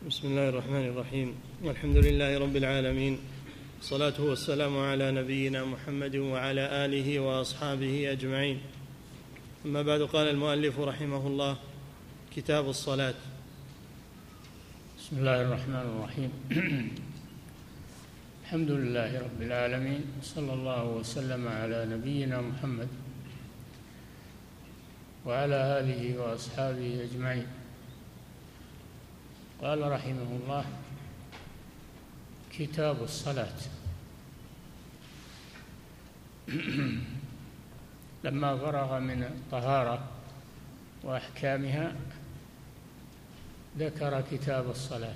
بسم الله الرحمن الرحيم. والحمد لله رب العالمين، الصلاة والسلام على نبينا محمد وعلى آله وأصحابه أجمعين. أما بعد، قال المؤلف رحمه الله: كتاب الصلاة. بسم الله الرحمن الرحيم. الحمد لله رب العالمين، صلى الله وسلم على نبينا محمد وعلى آله وأصحابه أجمعين. قال رحمه الله: كتاب الصلاة. لما فرغ من الطهارة وأحكامها ذكر كتاب الصلاة،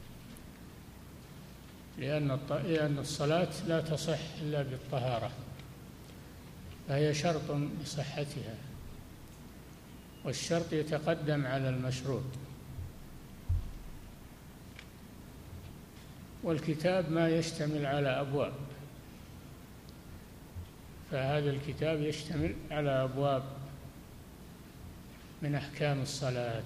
لأن الصلاة لا تصح إلا بالطهارة، فهي شرط لصحتها، والشرط يتقدم على المشروط. والكتاب ما يشتمل على أبواب، فهذا الكتاب يشتمل على أبواب من أحكام الصلاة.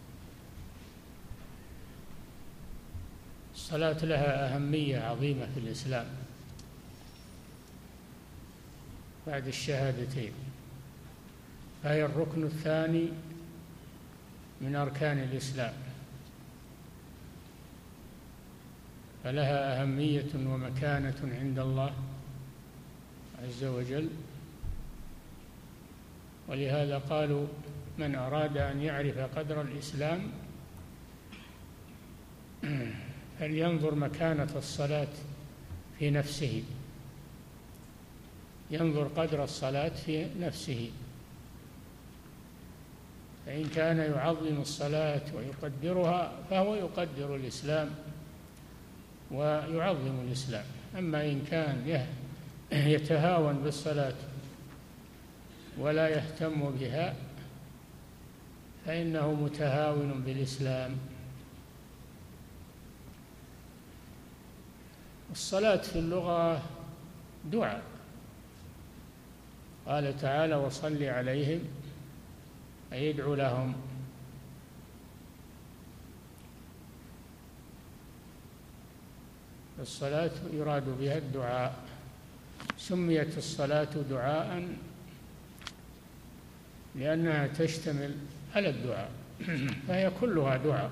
الصلاة لها أهمية عظيمة في الإسلام بعد الشهادتين، فهي الركن الثاني من أركان الإسلام، فلها أهمية ومكانة عند الله عز وجل. ولهذا قالوا: من أراد أن يعرف قدر الإسلام فلينظر مكانة الصلاة في نفسه، ينظر قدر الصلاة في نفسه، فإن كان يعظم الصلاة ويقدرها فهو يقدر الإسلام ويعظم الإسلام. أما إن كان يتهاون بالصلاة ولا يهتم بها فإنه متهاون بالإسلام. الصلاة في اللغة دعاء، قال تعالى: وصل عليهم، أي يدعو لهم. الصلاة يراد بها الدعاء، سميت الصلاة دعاء لأنها تشتمل على الدعاء، فهي كلها دعاء،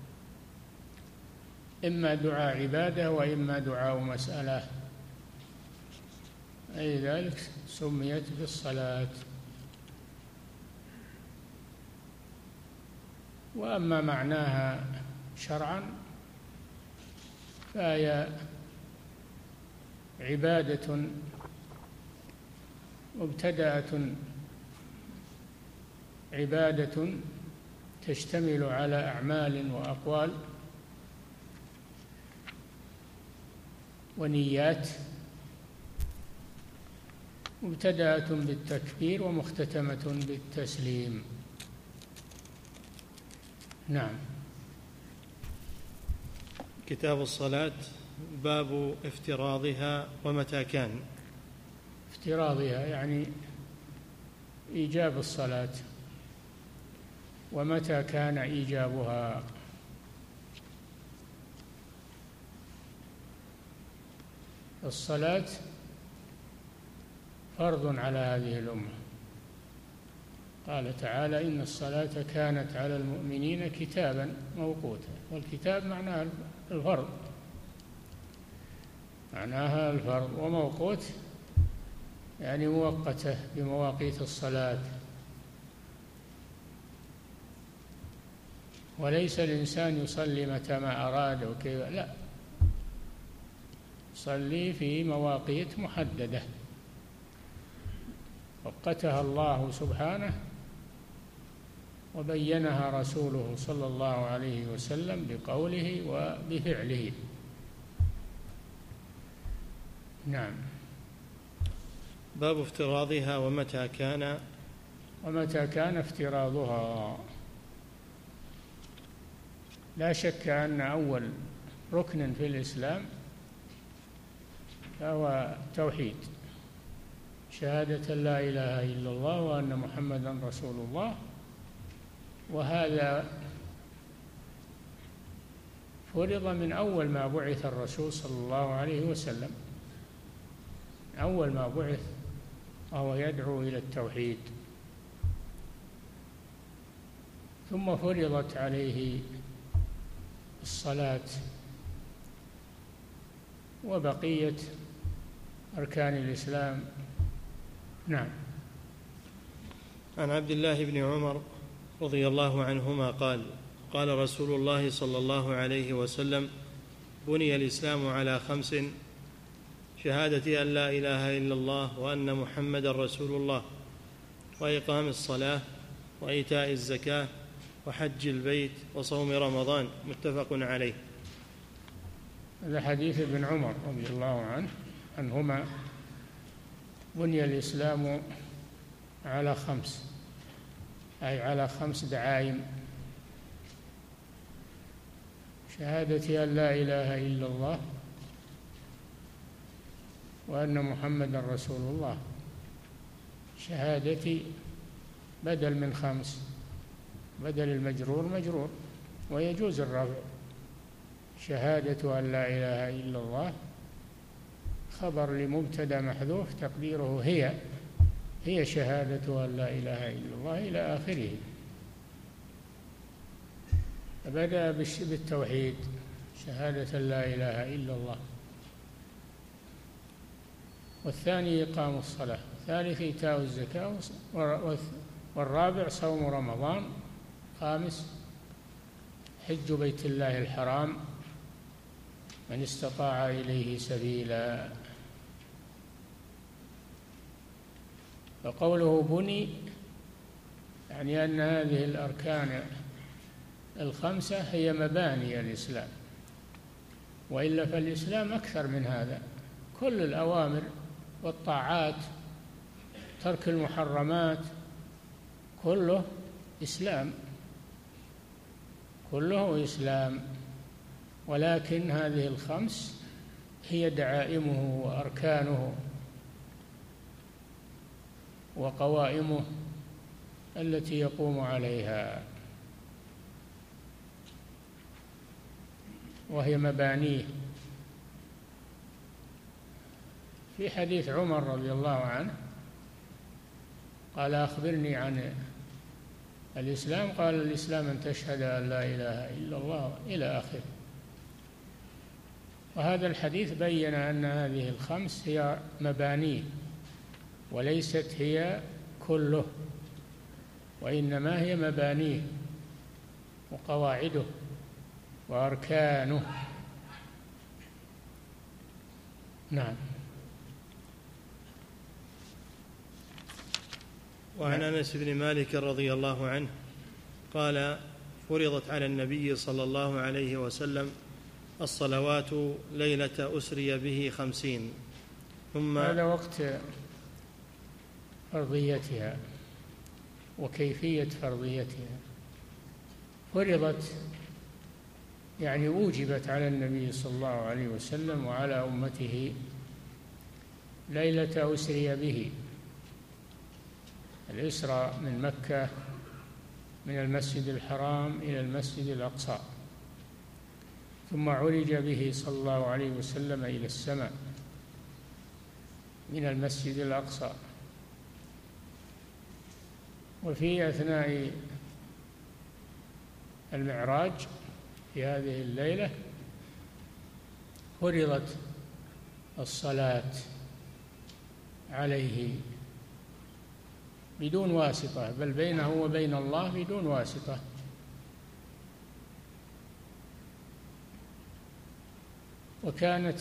إما دعاء عبادة وإما دعاء مسألة، أي ذلك سميت بالصلاة. وأما معناها شرعا فهي عبادة مبتدأة، عبادة تشتمل على أعمال وأقوال ونيات، مبتدأة بالتكبير ومختتمة بالتسليم. نعم. كتاب الصلاة. باب افتراضها ومتى كان. افتراضها يعني إيجاب الصلاة، ومتى كان إيجابها. الصلاة فرض على هذه الأمة، قال تعالى: إن الصلاة كانت على المؤمنين كتابا موقوتا. والكتاب معناها الفرض، معناها الفرض، وموقوت يعني مؤقتة بمواقيت الصلاة. وليس الإنسان يصلي متى ما أراد وكيف، لا، يصلي في مواقيت محددة وقتها الله سبحانه وبينها رسوله صلى الله عليه وسلم بقوله وبفعله. نعم. باب افتراضها ومتى كان. ومتى كان افتراضها. لا شك أن أول ركن في الإسلام هو توحيد، شهادة لا إله إلا الله وأن محمدا رسول الله، وهذا فرض من أول ما بعث الرسول صلى الله عليه وسلم، أول ما بعث وهو يدعو إلى التوحيد، ثم فرضت عليه الصلاة وبقية أركان الإسلام. نعم. عن عبد الله بن عمر رضي الله عنهما قال: قال رسول الله صلى الله عليه وسلم: بني الإسلام على 5: شهادة أن لا إله إلا الله وأن محمدا رسول الله، وإقام الصلاة، وإيتاء الزكاة، وحج البيت، وصوم رمضان. متفق عليه. هذا حديث ابن عمر رضي الله عنهما: بني الإسلام على 5، أي على 5 دعائم: شهادة أن لا إله إلا الله وأن محمدا رسول الله. شهادتي بدل من 5، بدل المجرور مجرور، ويجوز الرفع. شهادة أن لا إله إلا الله خبر لمبتدأ محذوف تقديره هي شهادة أن لا إله إلا الله إلى آخره. بدأ بالتوحيد، شهادة لا إله إلا الله، والثاني إقام الصلاة، والثالث إيتاء الزكاة، والرابع صوم رمضان، خامس حج بيت الله الحرام من استطاع إليه سبيلا. فقوله بني يعني أن هذه الأركان 5 هي مباني الإسلام، وإلا فالإسلام أكثر من هذا. كل الأوامر والطاعات، ترك المحرمات، كله إسلام، كله إسلام. ولكن هذه 5 هي دعائمه وأركانه وقوائمه التي يقوم عليها، وهي مبانيه. في حديث عمر رضي الله عنه قال: أخبرني عن الإسلام. قال: الإسلام أن تشهد أن لا إله إلا الله إلى آخره. وهذا الحديث بين أن هذه 5 هي مبانيه، وليست هي كله، وإنما هي مبانيه وقواعده وأركانه. نعم. وعن أنس بن مالك رضي الله عنه قال: فرضت على النبي صلى الله عليه وسلم الصلوات ليلة أسري به 50. ثم هذا وقت فرضيتها وكيفية فرضيتها. فرضت يعني أوجبت على النبي صلى الله عليه وسلم وعلى أمته ليلة أسري به، الإسراء من مكة من المسجد الحرام إلى المسجد الأقصى، ثم عرج به صلى الله عليه وسلم إلى السماء من المسجد الأقصى. وفي أثناء المعراج في هذه الليلة فرضت الصلاة عليه بدون واسطة، بل بينه وبين الله بدون واسطة. وكانت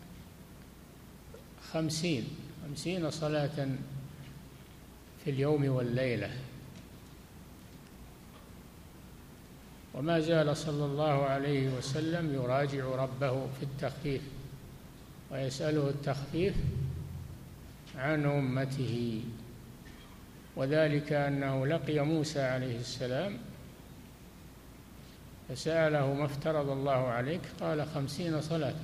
50 صلاة في اليوم والليلة. وما زال صلى الله عليه وسلم يراجع ربه في التخفيف ويسأله التخفيف عن أمته، وذلك أنه لقي موسى عليه السلام فسأله: ما افترض الله عليك؟ قال: 50 صلاة.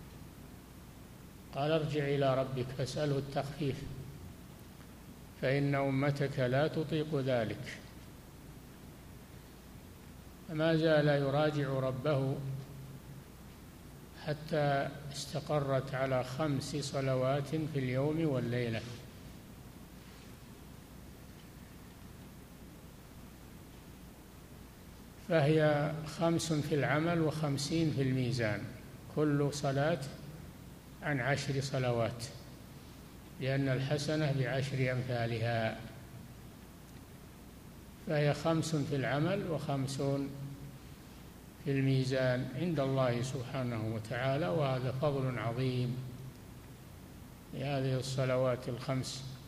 قال: ارجع إلى ربك فاسأله التخفيف فإن أمتك لا تطيق ذلك. فما زال يراجع ربه حتى استقرت على 5 صلوات في اليوم والليلة. فهي 5 في العمل و50 في الميزان، كل صلاة عن 10 صلوات، لأن الحسنة ب10 أمثالها. فهي 5 في العمل و50 في الميزان عند الله سبحانه وتعالى، وهذا فضل عظيم لهذه الصلوات ال5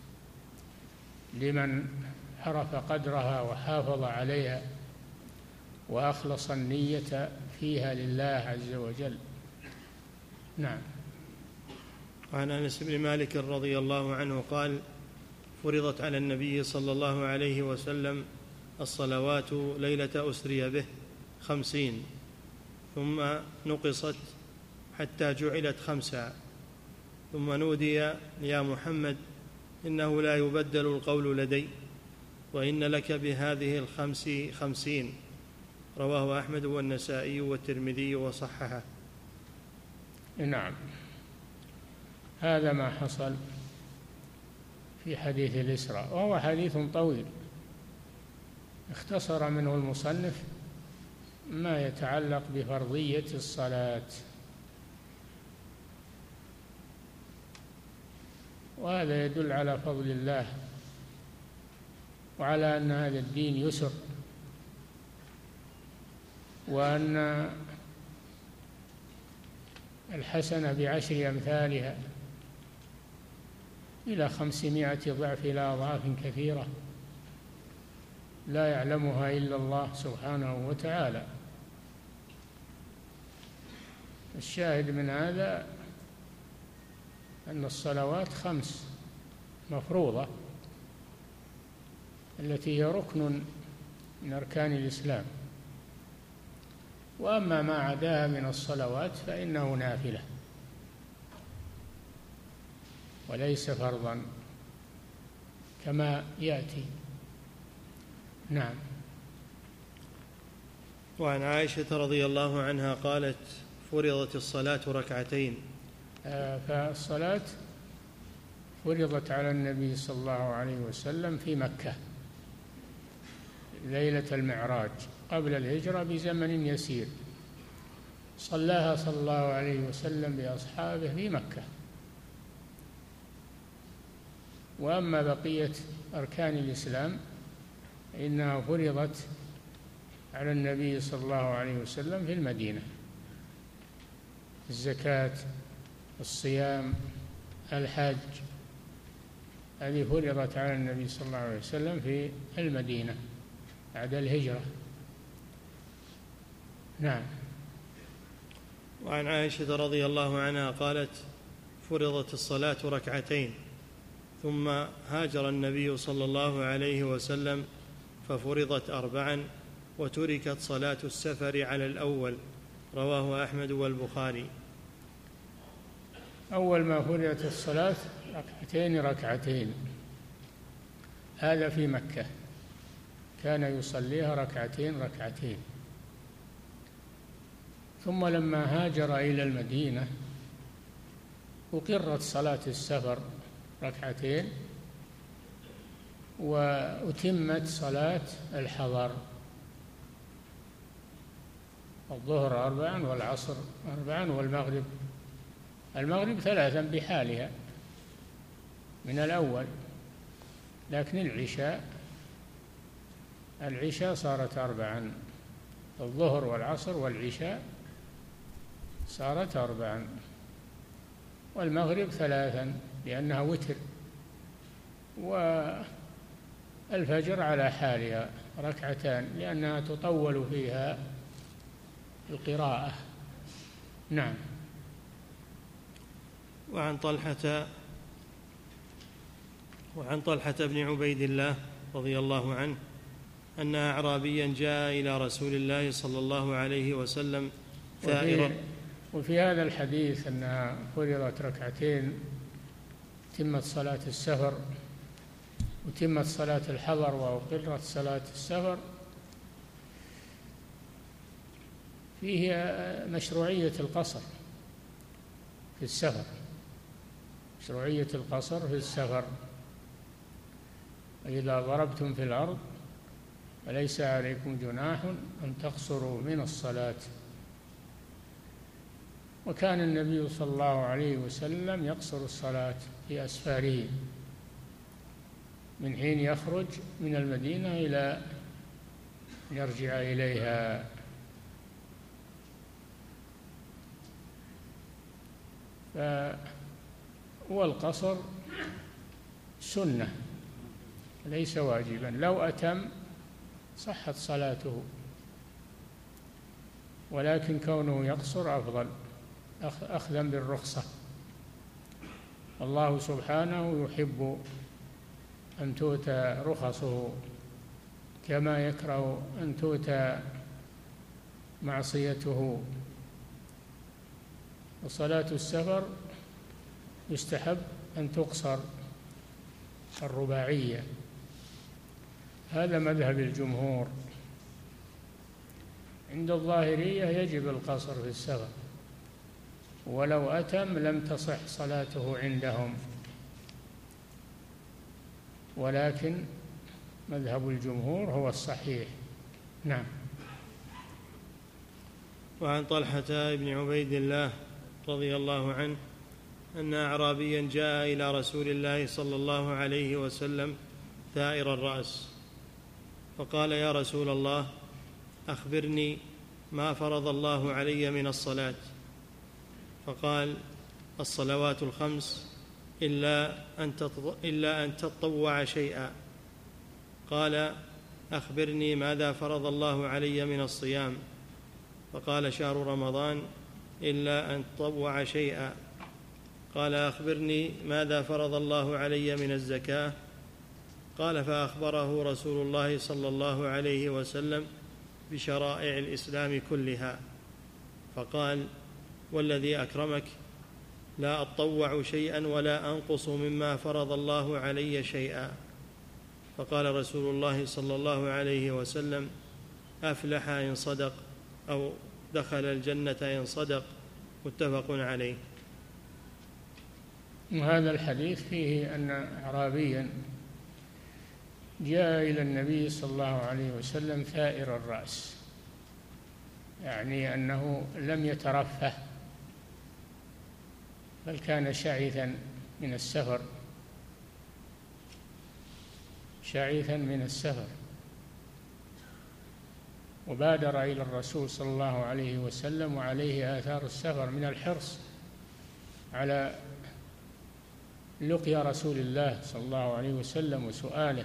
لمن عرف قدرها وحافظ عليها وأخلص النية فيها لله عز وجل. نعم. وعن أنس بن مالك رضي الله عنه قال: فرضت على النبي صلى الله عليه وسلم الصلوات ليلة أسري به 50، ثم نقصت حتى جعلت 5، ثم نودي: يا محمد إنه لا يبدل القول لدي، وإن لك بهذه ال5 50. رواه أحمد والنسائي والترمذي وصححه. نعم، هذا ما حصل في حديث الإسراء، وهو حديث طويل اختصر منه المصنف ما يتعلق بفرضية الصلاة، وهذا يدل على فضل الله وعلى أن هذا الدين يسر، وأن الحسنة ب10 أمثالها إلى 500 ضعف، إلى أضعاف كثيرة لا يعلمها إلا الله سبحانه وتعالى. الشاهد من هذا أن الصلوات 5 مفروضة، التي هي ركن من أركان الإسلام، وأما ما عداها من الصلوات فإنه نافلة وليس فرضا كما يأتي. نعم. وعن عائشة رضي الله عنها قالت: فرضت الصلاة 2 فالصلاة فرضت على النبي صلى الله عليه وسلم في مكة ليلة المعراج قبل الهجرة بزمن يسير، صلاها صلى الله عليه وسلم بأصحابه في مكة. وأما بقية أركان الإسلام إنها فرضت على النبي صلى الله عليه وسلم في المدينة: الزكاة، الصيام، الحج، هذه فرضت على النبي صلى الله عليه وسلم في المدينة بعد الهجرة. نعم. وعن عائشة رضي الله عنها قالت: فرضت الصلاة 2، ثم هاجر النبي صلى الله عليه وسلم ففرضت 4، وتركت صلاة السفر على الأول. رواه أحمد والبخاري. أول ما فرضت الصلاة 2 هذا في مكة، كان يصليها 2 ثم لما هاجر إلى المدينة أقرت صلاة السفر 2، وأتمت صلاة الحضر: الظهر 4 والعصر 4 والمغرب 3 بحالها من الأول، لكن العشاء صارت 4، الظهر والعصر والعشاء صارت 4، والمغرب 3 لأنها وتر، والفجر على حالها 2 لأنها تطول فيها القراءة. نعم. وعن طلحة بن عبيد الله رضي الله عنه أن أعرابيا جاء إلى رسول الله صلى الله عليه وسلم ثائرا. وفي هذا الحديث أنها فرضت 2، تمت صلاة السفر وتمت صلاة الحضر وأقرت صلاة السفر، فيه مشروعية القصر في السفر، مشروعية القصر في السفر. فإذا ضربتم في الأرض فليس عليكم جناح أن تقصروا من الصلاة. وكان النبي صلى الله عليه وسلم يقصر الصلاة في أسفاره من حين يخرج من المدينة إلى يرجع إليها. والقصر سنة ليس واجبا، لو أتم صحت صلاته، ولكن كونه يقصر أفضل أخذا بالرخصة. الله سبحانه يحب أن تؤتى رخصه كما يكره أن تؤتى معصيته. وصلاة السفر يستحب أن تقصر الرباعية، هذا مذهب الجمهور. عند الظاهرية يجب القصر في السفر، ولو أتم لم تصح صلاته عندهم، ولكن مذهب الجمهور هو الصحيح. نعم. وعن طلحة بن عبيد الله رضي الله عنه أن أعرابيا جاء إلى رسول الله صلى الله عليه وسلم ثائر الرأس، فقال: يا رسول الله، أخبرني ما فرض الله علي من الصلاة. فقال: الصلوات الخمس إلا أن تطوع شيئا. قال: أخبرني ماذا فرض الله علي من الصيام. فقال: شهر رمضان إلا أن تطوع شيئا. قال: أخبرني ماذا فرض الله علي من الزكاة. قال: فأخبره رسول الله صلى الله عليه وسلم بشرائع الإسلام كلها، فقال: والذي أكرمك، لا أطوع شيئا ولا أنقص مما فرض الله علي شيئا. فقال رسول الله صلى الله عليه وسلم: أفلح إن صدق، أو دخل الجنة إن صدق. متفق عليه. وهذا الحديث فيه أن أعرابيا جاء إلى النبي صلى الله عليه وسلم ثائر الرأس، يعني أنه لم يترفه، بل كان شعثا من السفر، شعثا من السفر، وبادر إلى الرسول صلى الله عليه وسلم وعليه آثار السفر من الحرص على لقيا رسول الله صلى الله عليه وسلم وسؤاله.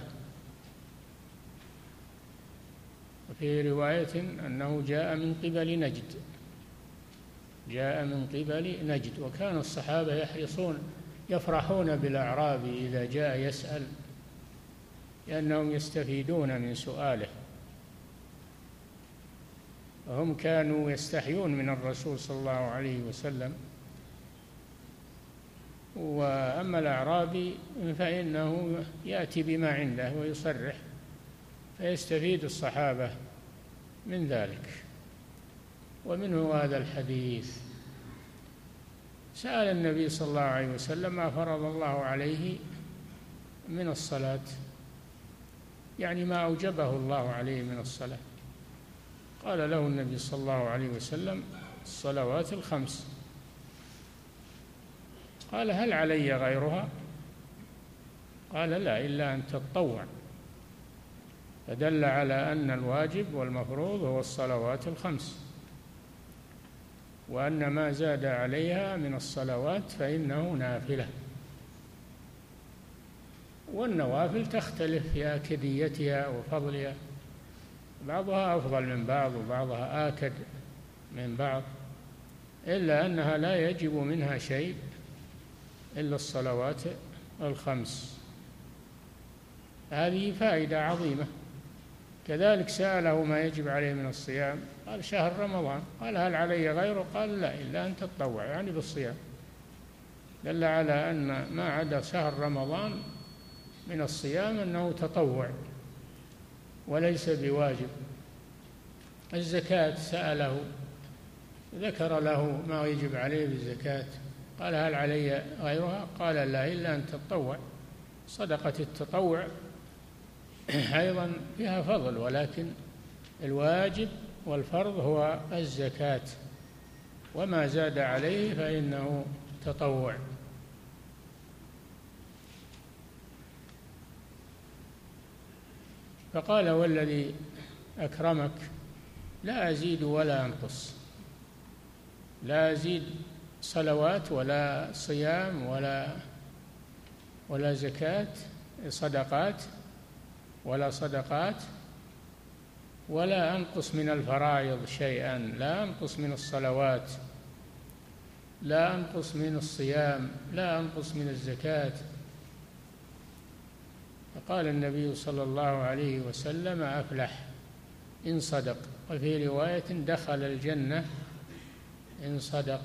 وفي رواية أنه جاء من قبل نجد، جاء من قبل نجد. وكان الصحابة يفرحون بالأعرابي إذا جاء يسأل، لأنهم يستفيدون من سؤاله، وهم كانوا يستحيون من الرسول صلى الله عليه وسلم. وأما الأعرابي فإنه يأتي بما عنده ويصرح، فيستفيد الصحابة من ذلك. ومنه هذا الحديث. سأل النبي صلى الله عليه وسلم ما فرض الله عليه من الصلاة، يعني ما أوجبه الله عليه من الصلاة. قال له النبي صلى الله عليه وسلم: الصلوات الخمس. قال: هل علي غيرها؟ قال: لا، إلا أن تتطوع. فدل على أن الواجب والمفروض هو الصلوات الخمس، وأن ما زاد عليها من الصلوات فإنه نافلة. والنوافل تختلف في آكديتها وفضلها، بعضها أفضل من بعض وبعضها آكد من بعض، إلا أنها لا يجب منها شيء إلا الصلوات الخمس. هذه فائدة عظيمة. كذلك سأله ما يجب عليه من الصيام، قال: شهر رمضان. قال: هل علي غيره؟ قال: لا، إلا أن تتطوع، يعني بالصيام. دل على أن ما عدا شهر رمضان من الصيام أنه تطوع وليس بواجب. الزكاة سأله، ذكر له ما يجب عليه بالزكاة، قال هل علي غيرها؟ قال لا إلا أن تتطوع. صدقة التطوع أيضا فيها فضل، ولكن الواجب والفرض هو الزكاة، وما زاد عليه فإنه تطوع. فقال والذي أكرمك لا أزيد ولا أنقص، لا أزيد صلوات ولا صيام ولا زكاة صدقات ولا صدقات، ولا أنقص من الفرائض شيئا، لا أنقص من الصلوات، لا أنقص من الصيام، لا أنقص من الزكاة. فقال النبي صلى الله عليه وسلم أفلح إن صدق، وفي رواية دخل الجنة إن صدق.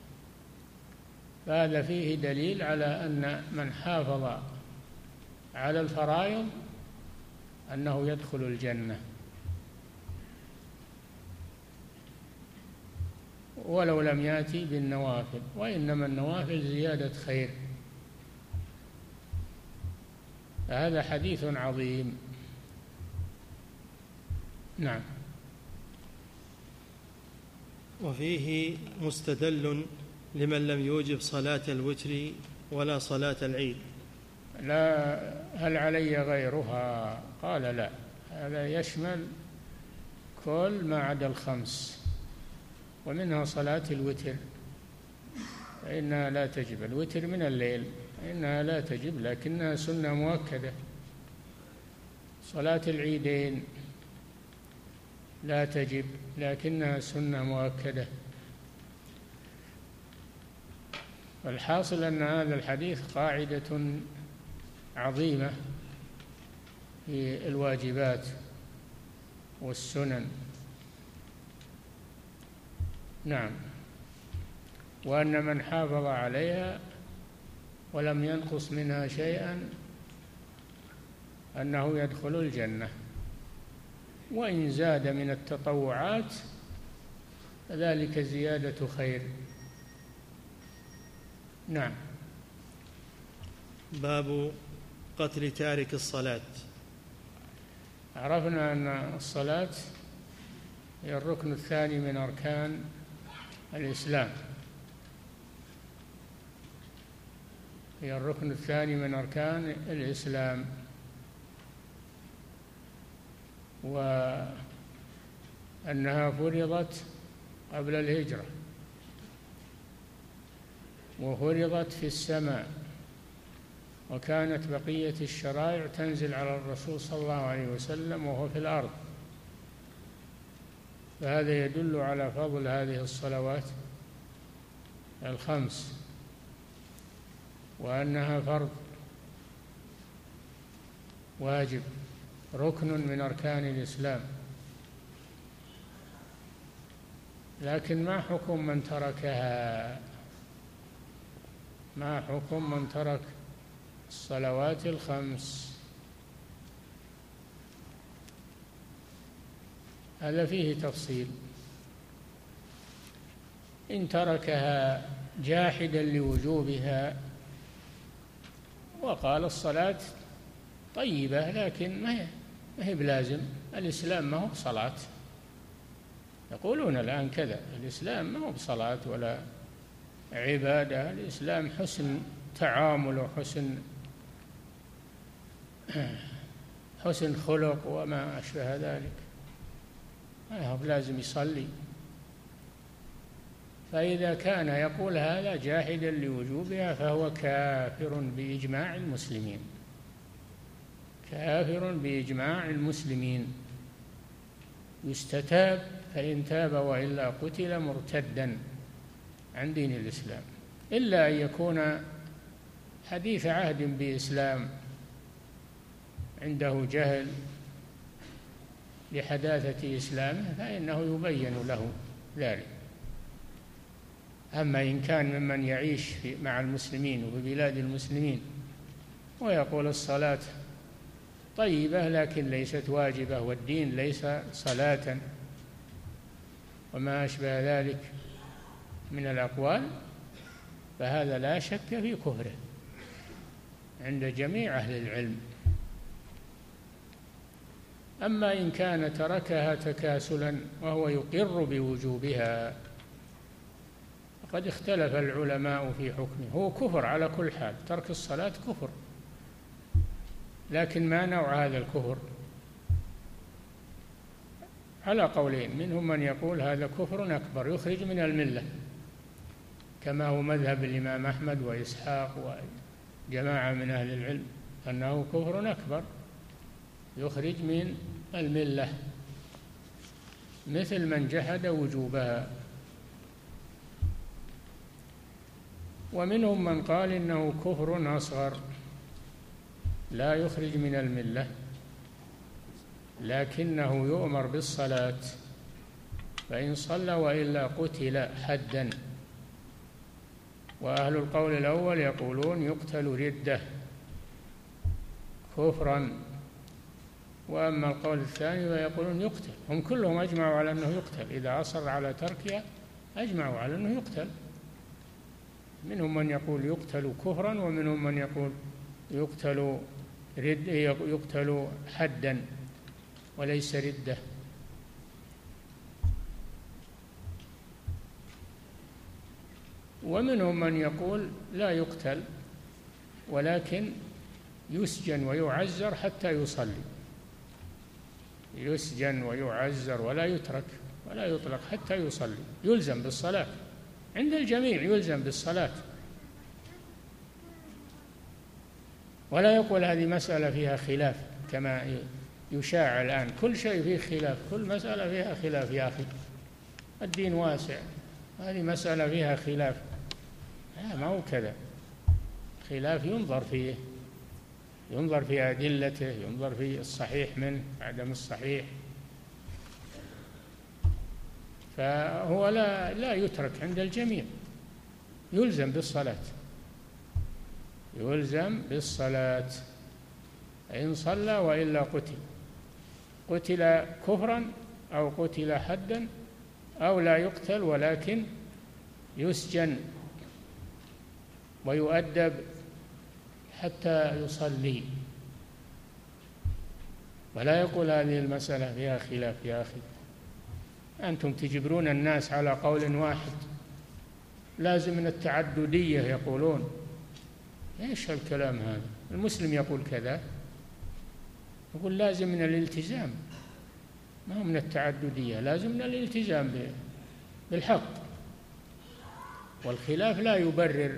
فهذا فيه دليل على أن من حافظ على الفرائض أنه يدخل الجنة ولو لم يأتي بالنوافل، وإنما النوافل زيادة خير. هذا حديث عظيم. نعم. وفيه مستدل لمن لم يوجب صلاة الوتر ولا صلاة العيد. لا هل علي غيرها؟ قال لا، هذا يشمل كل ما عدا الخمس، ومنها صلاة الوتر فإنها لا تجب، الوتر من الليل فإنها لا تجب لكنها سنة مؤكدة. صلاة العيدين لا تجب لكنها سنة مؤكدة. والحاصل أن هذا الحديث قاعدة عظيمة في الواجبات والسنن. نعم. وأن من حافظ عليها ولم ينقص منها شيئا أنه يدخل الجنة، وإن زاد من التطوعات فذلك زيادة خير. نعم. باب قتل تارك الصلاة. عرفنا أن الصلاة هي الركن الثاني من أركان الإسلام، هي الركن الثاني من أركان الإسلام، وأنها فرضت قبل الهجرة وفرضت في السماء، وكانت بقية الشرائع تنزل على الرسول صلى الله عليه وسلم وهو في الأرض. فهذا يدل على فضل هذه الصلوات الخمس، وأنها فرض واجب ركن من أركان الإسلام. لكن ما حكم من تركها؟ ما حكم من ترك الصلوات الخمس؟ هذا فيه تفصيل. إن تركها جاحدا لوجوبها وقال الصلاة طيبة لكن ما هي بلازم، الإسلام ما هو بصلاة، يقولون الآن كذا، الإسلام ما هو بصلاة ولا عبادة، الإسلام حسن تعامل وحسن خلق وما أشبه ذلك، ما هو لازم يصلي. فإذا كان يقول هذا جاحدا لوجوبها فهو كافر بإجماع المسلمين، كافر بإجماع المسلمين، يستتاب فإن تاب وإلا قتل مرتدا عن دين الإسلام، إلا أن يكون حديث عهد بإسلام عنده جهل لحداثة إسلامه فإنه يبين له ذلك. أما إن كان ممن يعيش مع المسلمين وفي بلاد المسلمين ويقول الصلاة طيبة لكن ليست واجبة والدين ليس صلاة وما أشبه ذلك من الأقوال، فهذا لا شك في كفره عند جميع أهل العلم. أما إن كان تركها تكاسلا وهو يقر بوجوبها فقد اختلف العلماء في حكمه. هو كفر على كل حال، ترك الصلاة كفر، لكن ما نوع هذا الكفر؟ على قولين، منهم من يقول هذا كفر أكبر يخرج من الملة، كما هو مذهب الإمام أحمد وإسحاق وجماعة من أهل العلم أنه كفر أكبر يخرج من الملة، مثل من جحد وجوبها. ومنهم من قال إنه كفر أصغر لا يخرج من الملة، لكنه يؤمر بالصلاة، فإن صلى وإلا قتل حدا. وأهل القول الأول يقولون يقتل ردة كفرا، وأما القول الثاني فيقولون يقتل. هم كلهم أجمعوا على أنه يقتل، إذا أصر على تركها أجمعوا على أنه يقتل. منهم من يقول يقتل كفرا، ومنهم من يقول يقتل حدا وليس ردة. ومنهم من يقول لا يقتل ولكن يسجن ويعزر حتى يصلي، يسجن ويعزر ولا يترك ولا يطلق حتى يصلي، يلزم بالصلاة عند الجميع، يلزم بالصلاة. ولا يقول هذه مسألة فيها خلاف كما يشاع الآن، كل شيء فيه خلاف، كل مسألة فيها خلاف. يا أخي الدين واسع، هذه مسألة فيها خلاف، ما هو كذا. خلاف ينظر في أدلته، ينظر في الصحيح منه عدم الصحيح. فهو لا يترك عند الجميع، يلزم بالصلاة، يلزم بالصلاة، إن صلى وإلا قتل كفرا أو قتل حدا أو لا يقتل ولكن يسجن ويؤدب حتى يصلي. ولا يقول هذه المسألة فيها خلاف. يا أخي أنتم تجبرون الناس على قول واحد، لازم من التعددية يقولون. إيش الكلام هذا؟ المسلم يقول كذا، يقول لازم من الالتزام، ما هو من التعددية، لازم من الالتزام بالحق. والخلاف لا يبرر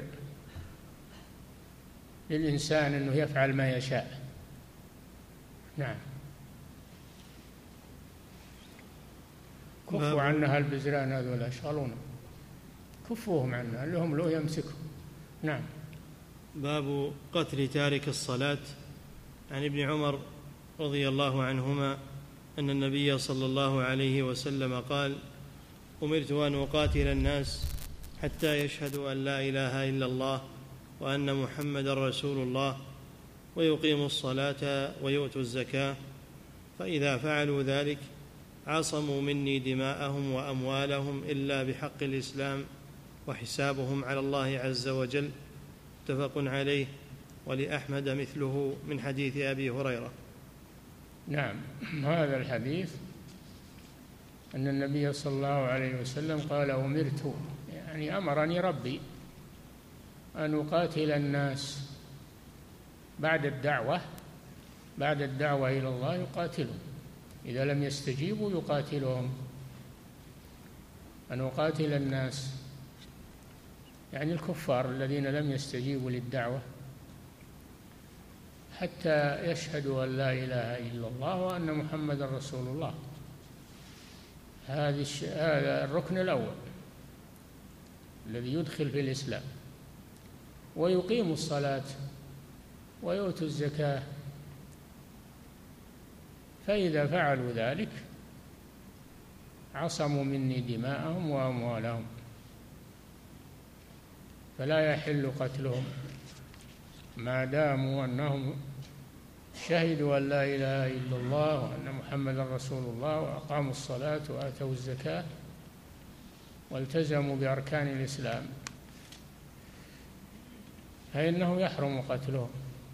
للإنسان أنه يفعل ما يشاء. نعم. كفوا عنا هالبزران هذولا شغلونا، كفوهم عنا اللي هم لو يمسكوا. نعم. باب قتل تارك الصلاة. عن ابن عمر رضي الله عنهما أن النبي صلى الله عليه وسلم قال: أمرت أن أقاتل الناس حتى يشهدوا أن لا إله إلا الله وأن محمدا رسول الله ويقيموا الصلاة ويؤتوا الزكاة، فإذا فعلوا ذلك عصموا مني دماءهم وأموالهم إلا بحق الإسلام وحسابهم على الله عز وجل. متفق عليه، ولأحمد مثله من حديث أبي هريرة. نعم. هذا الحديث أن النبي صلى الله عليه وسلم قال: أمرت، يعني أمرني ربي أن أقاتل الناس بعد الدعوة إلى الله، يقاتلهم إذا لم يستجيبوا يقاتلهم. أن أقاتل الناس يعني الكفار الذين لم يستجيبوا للدعوة حتى يشهدوا أن لا إله إلا الله وأن محمدا رسول الله. هذا الركن الأول الذي يدخل في الإسلام. ويقيموا الصلاة ويؤتوا الزكاة، فإذا فعلوا ذلك عصموا مني دماءهم وأموالهم، فلا يحل قتلهم ما داموا أنهم شهدوا أن لا إله إلا الله وأن محمدا رسول الله وأقاموا الصلاة وآتوا الزكاة والتزموا بأركان الإسلام. فإنه يحرم قتلهم.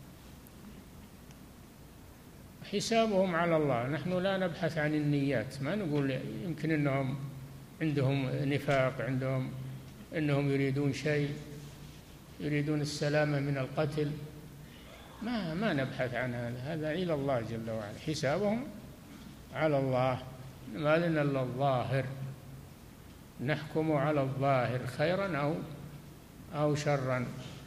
حسابهم على الله. نحن لا نبحث عن النيات، ما نقول يمكن أنهم عندهم نفاق، عندهم أنهم يريدون شيء، يريدون السلامة من القتل، ما نبحث عن هذا، هذا إلى الله جل وعلا. حسابهم على الله، ما لنا إلا الظاهر، نحكم على الظاهر خيرا أو شرا.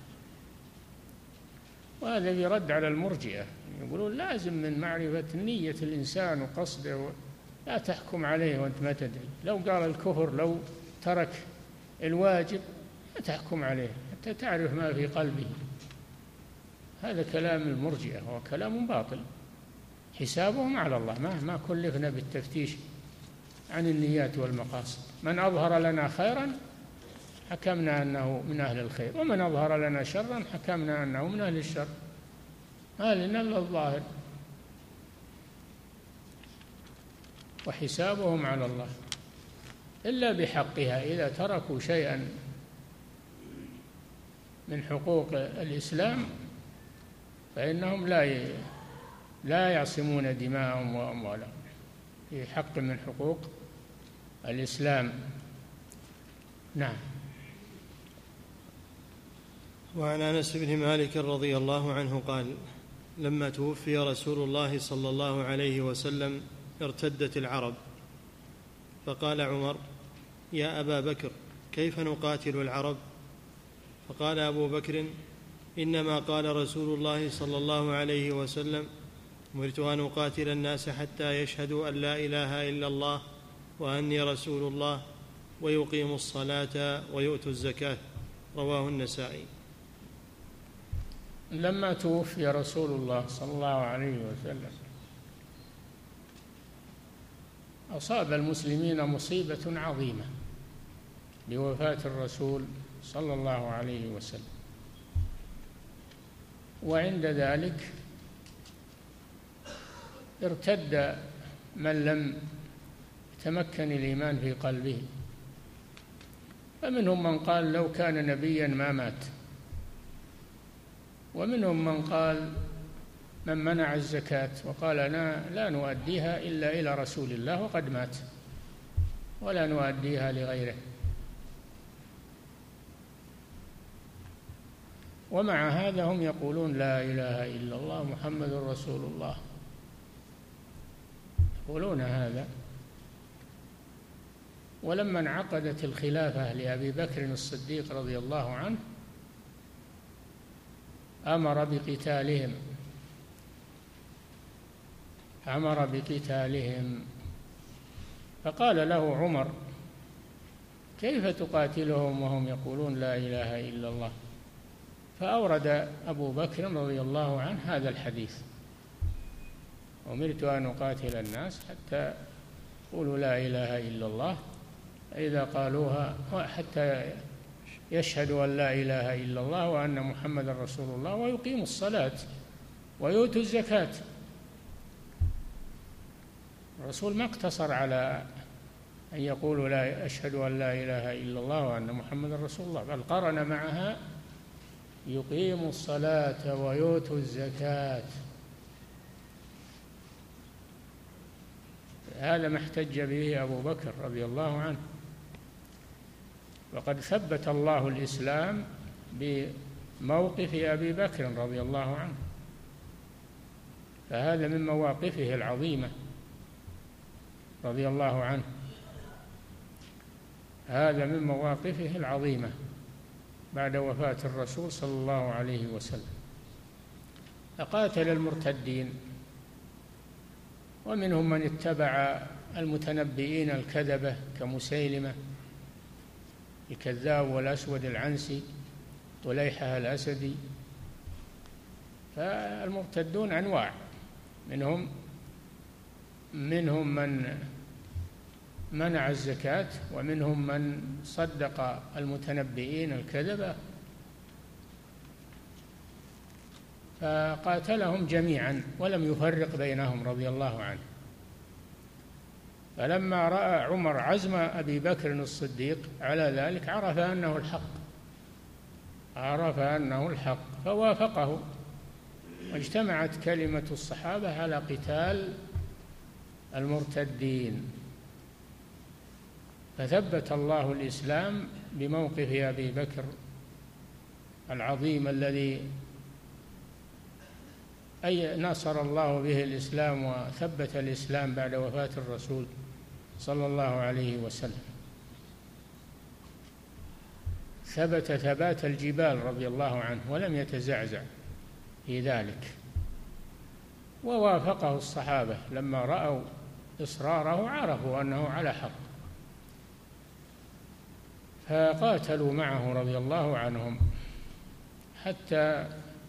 وهذا يرد على المرجئة، يقولون لازم من معرفة نية الإنسان وقصده، لا تحكم عليه وأنت ما تدري. لو قال الكفر، لو ترك الواجب، لا تحكم عليه حتى تعرف ما في قلبه. هذا كلام المرجئة، هو كلام باطل. حسابهم على الله، ما كلفنا بالتفتيش عن النيات والمقاصد. من أظهر لنا خيرا حكمنا أنه من أهل الخير، ومن أظهر لنا شرا حكمنا أنه من أهل الشر. ما لنا إلا الظاهر، وحسابهم على الله إلا بحقها. إذا تركوا شيئا من حقوق الإسلام فإنهم لا يعصمون دماءهم وأموالهم في حق من حقوق الإسلام. نعم. وعن أنس بن مالك رضي الله عنه قال: لما توفي رسول الله صلى الله عليه وسلم ارتدت العرب، فقال عمر: يا أبا بكر، كيف نقاتل العرب؟ فقال أبو بكر: إنما قال رسول الله صلى الله عليه وسلم: أمرت أن أقاتل الناس حتى يشهدوا أن لا إله إلا الله وأني رسول الله ويقيموا الصلاة ويؤتوا الزكاة. رواه النسائي. لما توفي رسول الله صلى الله عليه وسلم أصاب المسلمين مصيبة عظيمة بوفاة الرسول صلى الله عليه وسلم، وعند ذلك ارتد من لم يتمكن الإيمان في قلبه، فمنهم من قال لو كان نبيا ما مات، ومنهم من قال من منع الزكاة وقال أنا لا نؤديها إلا إلى رسول الله وقد مات ولا نؤديها لغيره. ومع هذا هم يقولون لا إله إلا الله محمد رسول الله، يقولون هذا. ولما انعقدت الخلافة لأبي بكر الصديق رضي الله عنه أمر بقتالهم، فقال له عمر: كيف تقاتلهم وهم يقولون لا إله إلا الله؟ فأورد أبو بكر رضي الله عنه هذا الحديث: أمرت أن أقاتل الناس حتى يقولوا لا إله إلا الله، إذا قالوها حتى يشهدوا أن لا إله إلا الله وأن محمد رسول الله ويقيموا الصلاة ويؤتوا الزكاة. الرسول ما اقتصر على أن يقولوا لا أشهد أن لا إله إلا الله وأن محمد رسول الله، بل قرن معها يقيموا الصلاة ويؤتوا الزكاة. هذا ما احتج به أبو بكر رضي الله عنه. وقد ثبت الله الإسلام بموقف أبي بكر رضي الله عنه، فهذا من مواقفه العظيمة رضي الله عنه، هذا من مواقفه العظيمة بعد وفاة الرسول صلى الله عليه وسلم. فقاتل المرتدين، ومنهم من اتبع المتنبئين الكذبة كمسيلمة الكذاب والأسود العنسي طليحة الأسدي. فالمرتدون أنواع، منهم من منع الزكاة، ومنهم من صدق المتنبئين الكذبة، فقاتلهم جميعا ولم يفرق بينهم رضي الله عنه. فلما رأى عمر عزم أبي بكر الصديق على ذلك عرف أنه الحق، عرف أنه الحق فوافقه، واجتمعت كلمة الصحابة على قتال المرتدين، فثبت الله الإسلام بموقف أبي بكر العظيم الذي نصر الله به الإسلام وثبت الإسلام بعد وفاة الرسول صلى الله عليه وسلم. ثبت ثبات الجبال رضي الله عنه ولم يتزعزع في ذلك، ووافقه الصحابة لما رأوا إصراره، عرفوا أنه على حق، فقاتلوا معه رضي الله عنهم حتى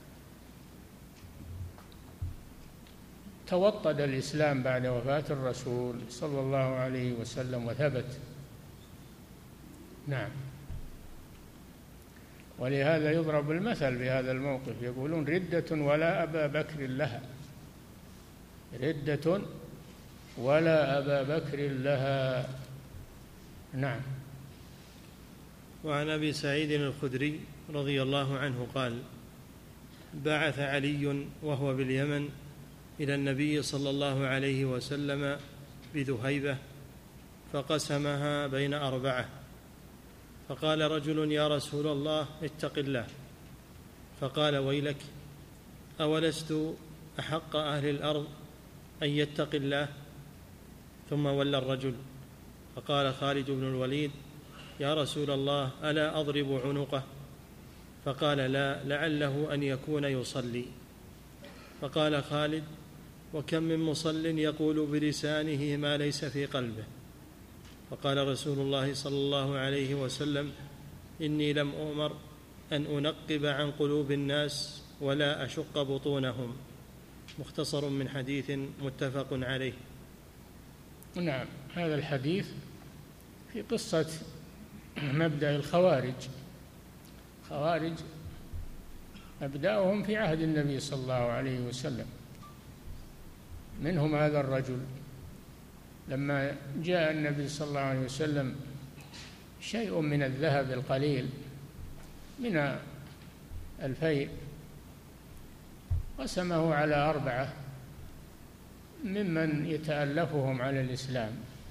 توطد الإسلام بعد وفاة الرسول صلى الله عليه وسلم وثبت. نعم. ولهذا يضرب المثل بهذا الموقف، يقولون ردة ولا أبا بكر لها، ردة ولا أبا بكر لها. نعم. وعن أبي سعيد الخدري رضي الله عنه قال: بعث علي وهو باليمن إلى النبي صلى الله عليه وسلم بذهيبة فقسمها بين 4، فقال رجل: يا رسول الله اتق الله. فقال: ويلك، أولست أحق أهل الأرض أن يتق الله؟ ثم ولى الرجل، فقال خالد بن الوليد: يا رسول الله ألا أضرب عنقه؟ فقال: لا، لعله أن يكون يصلي. فقال خالد: وكم من مصل يقول بلسانه ما ليس في قلبه. فقال رسول الله صلى الله عليه وسلم: إني لم أؤمر أن أنقب عن قلوب الناس ولا أشق بطونهم. مختصر من حديث متفق عليه. نعم. هذا الحديث في قصة مبدأ الخوارج. خوارج مبدأهم في عهد النبي صلى الله عليه وسلم، منهم هذا الرجل لما جاء النبي صلى الله عليه وسلم شيء من الذهب القليل من الفيء، قسمه على 4 ممن يتألفهم على الإسلام،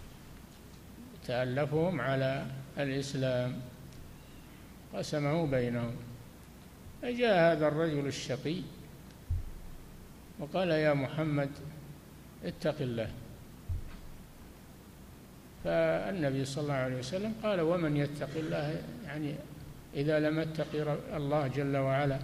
يتألفهم على الإسلام، قسمه بينهم. فجاء هذا الرجل الشقي وقال: يا محمد اتق الله. فالنبي صلى الله عليه وسلم قال: ومن يتق الله؟ يعني إذا لم يتق الله جل وعلا.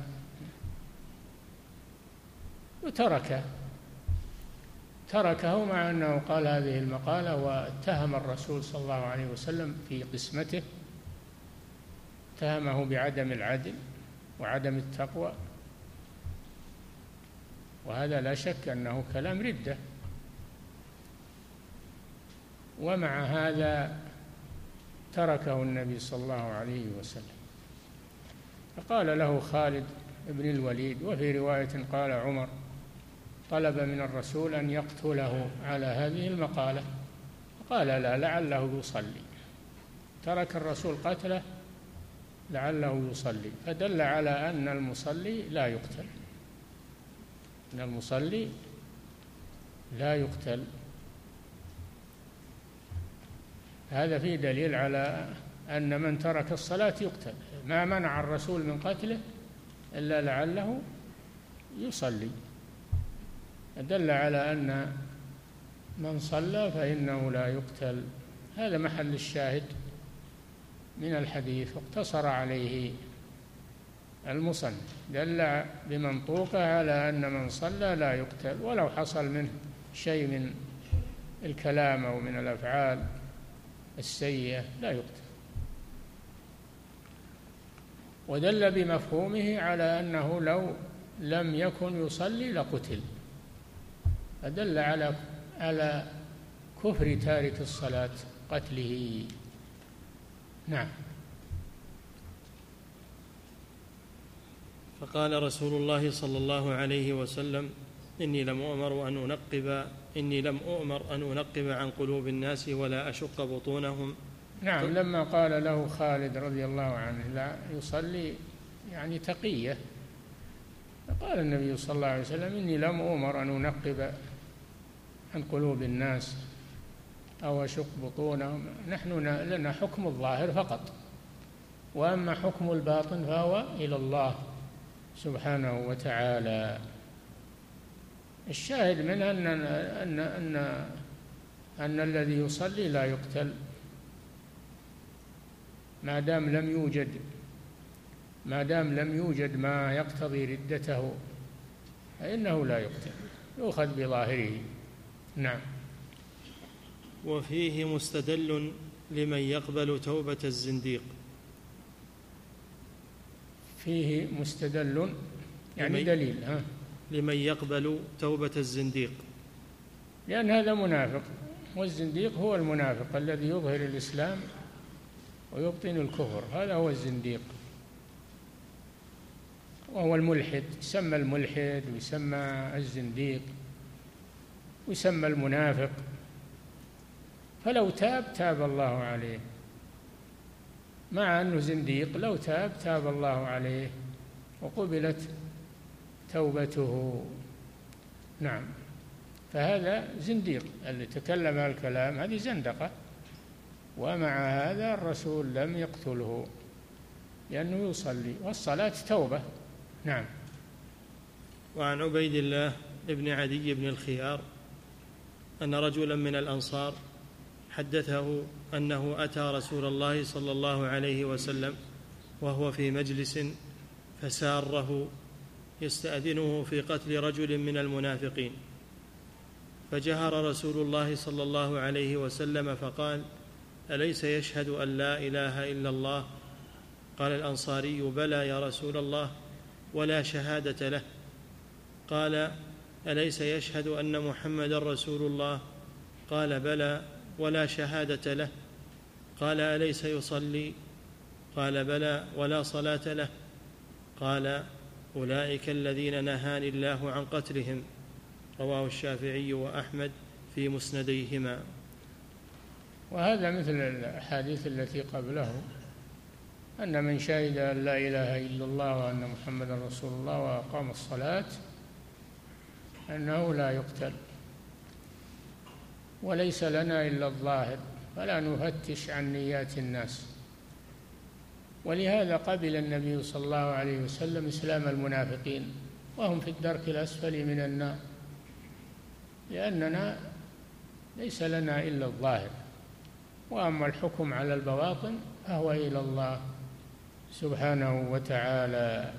تركه مع أنه قال هذه المقالة، واتهم الرسول صلى الله عليه وسلم في قسمته، اتهمه بعدم العدل وعدم التقوى، وهذا لا شك أنه كلام ردة. ومع هذا تركه النبي صلى الله عليه وسلم. فقال له خالد بن الوليد، وفي رواية قال عمر، طلب من الرسول أن يقتله على هذه المقالة، قال: لا، لعله يصلي. ترك الرسول قتله لعله يصلي، فدل على أن المصلي لا يقتل، أن المصلي لا يقتل. هذا فيه دليل على أن من ترك الصلاة يقتل، ما منع الرسول من قتله إلا لعله يصلي، دل على أن من صلى فإنه لا يقتل. هذا محل الشاهد من الحديث، واقتصر عليه المصنف، دل بمنطوقه على أن من صلى لا يقتل ولو حصل منه شيء من الكلام أو من الأفعال السيئة، لا يقتل. ودل بمفهومه على أنه لو لم يكن يصلي لقتل، فدل على كفر تارك الصلاة قتله. نعم. فقال رسول الله صلى الله عليه وسلم: إني لم أؤمر أن أنقب عن قلوب الناس ولا أشق بطونهم. نعم. لما قال له خالد رضي الله عنه لا يصلي، يعني تقية. قال النبي صلى الله عليه وسلم: إني لم أؤمر أن أنقب عن قلوب الناس أو أشق بطونهم، نحن لنا حكم الظاهر فقط، وأما حكم الباطن فهو إلى الله سبحانه وتعالى. الشاهد منها أن الذي يصلي لا يقتل ما دام لم يوجد ما يقتضي ردته، فإنه لا يقتل، يؤخذ بظاهره. نعم. وفيه مستدل لمن يقبل توبة الزنديق. فيه مستدل يعني دليل لمن يقبل توبة الزنديق، لأن هذا منافق، والزنديق هو المنافق الذي يظهر الإسلام ويبطن الكفر، هذا هو الزنديق. وهو الملحد، يسمى الملحد ويسمى الزنديق ويسمى المنافق، فلو تاب الله عليه، مع أنه زنديق لو تاب الله عليه وقبلت توبته. نعم. فهذا زنديق اللي تكلم الكلام، هذه زندقة، ومع هذا الرسول لم يقتله لأنه يصلي، والصلاة توبة. نعم. وعن عبيد الله ابن عدي بن الخيار أن رجلا من الأنصار حدثه أنه أتى رسول الله صلى الله عليه وسلم وهو في مجلس فساره يستأذنه في قتل رجل من المنافقين، فجهر رسول الله صلى الله عليه وسلم فقال: أليس يشهد أن لا إله إلا الله؟ قال الأنصاري: بلى يا رسول الله، ولا شهادة له. قال: أليس يشهد أن محمدا رسول الله؟ قال: بلى، ولا شهادة له. قال: أليس يصلي؟ قال: بلى، ولا صلاة له. قال: أولئك الذين نهاني الله عن قتلهم. رواه الشافعي وأحمد في مسنديهما. وهذا مثل الأحاديث التي قبله، أن من شهد أن لا إله إلا الله وأن محمدا رسول الله وأقام الصلاة أنه لا يقتل. وليس لنا إلا الظاهر، فلا نفتش عن نيات الناس. ولهذا قبل النبي صلى الله عليه وسلم إسلام المنافقين وهم في الدرك الأسفل من النار، لأننا ليس لنا إلا الظاهر، وأما الحكم على البواطن فهو إلى الله سبحانه وتعالى.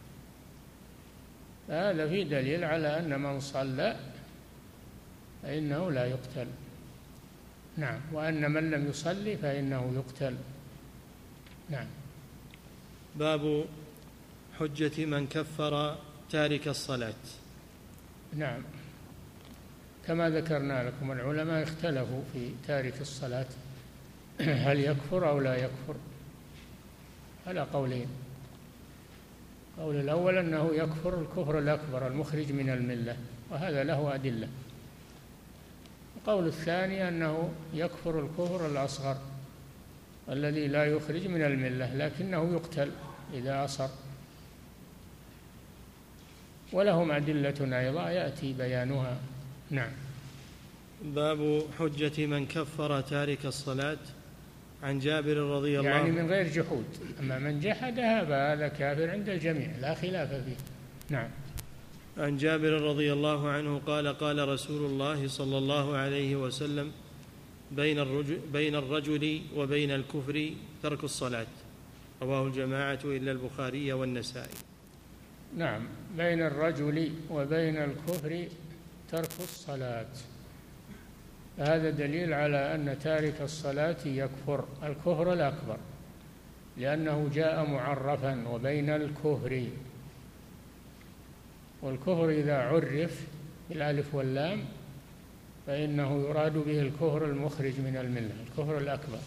هذا فيه دليل على أن من صلى فإنه لا يقتل. نعم. وأن من لم يصلي فإنه يقتل. نعم. باب حجة من كفر تارك الصلاة. نعم. كما ذكرنا لكم، العلماء اختلفوا في تارك الصلاة، هل يكفر أو لا يكفر؟ على قولين. القول الأول أنه يكفر الكفر الأكبر المخرج من الملة، وهذا له أدلة. القول الثاني أنه يكفر الكفر الأصغر الذي لا يخرج من الملة لكنه يقتل إذا أصر، ولهم أدلة أيضا يأتي بيانها. نعم. باب حجة من كفر تارك الصلاة. عن جابر رضي الله يعني من غير جحود، أما من جحدها فهذا كافر عند الجميع لا خلاف فيه. نعم. عن جابر رضي الله عنه قال: قال رسول الله صلى الله عليه وسلم: بين الرجل وبين الكفر ترك الصلاة. رواه الجماعة إلا البخاري والنسائي. نعم. بين الرجل وبين الكفر ترك الصلاة، هذا دليل على أن تارك الصلاة يكفر الكفر الأكبر، لأنه جاء معرفا وبين الكفر، والكفر إذا عرف بالألف واللام فإنه يراد به الكفر المخرج من الملة، الكفر الأكبر.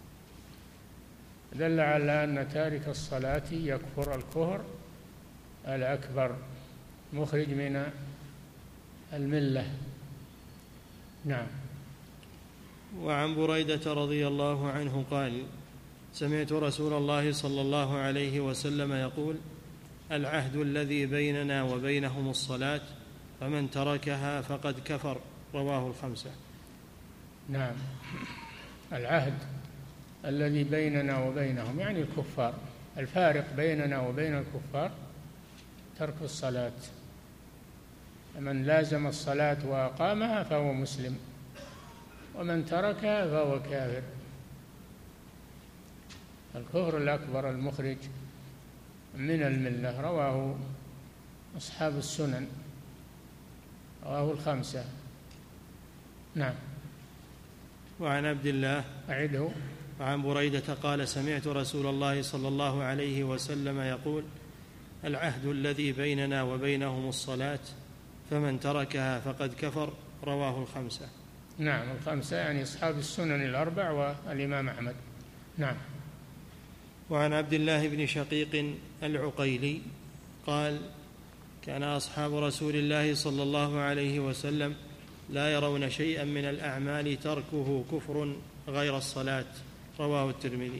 دل على أن تارك الصلاة يكفر الكفر الأكبر مخرج من الملة. نعم. وعن بريدة رضي الله عنه قال: سمعت رسول الله صلى الله عليه وسلم يقول: العهد الذي بيننا وبينهم الصلاة فمن تركها فقد كفر. رواه الخمسة. نعم، العهد الذي بيننا وبينهم يعني الكفار، الفارق بيننا وبين الكفار ترك الصلاة، من لازم الصلاة وأقامها فهو مسلم، ومن تركها فهو كافر. الكفر الأكبر المخرج من الملة. رواه أصحاب السنن، رواه الخمسة. نعم. وعن عبد الله أعده. وعن بريدة قال سمعت رسول الله صلى الله عليه وسلم يقول العهد الذي بيننا وبينهم الصلاة فمن تركها فقد كفر. رواه الخمسة. نعم، الخمسة يعني أصحاب السنن الأربع والإمام أحمد. نعم. وعن عبد الله بن شقيق العقيلي قال كان أصحاب رسول الله صلى الله عليه وسلم لا يرون شيئا من الأعمال تركه كفر غير الصلاة. رواه الترمذي.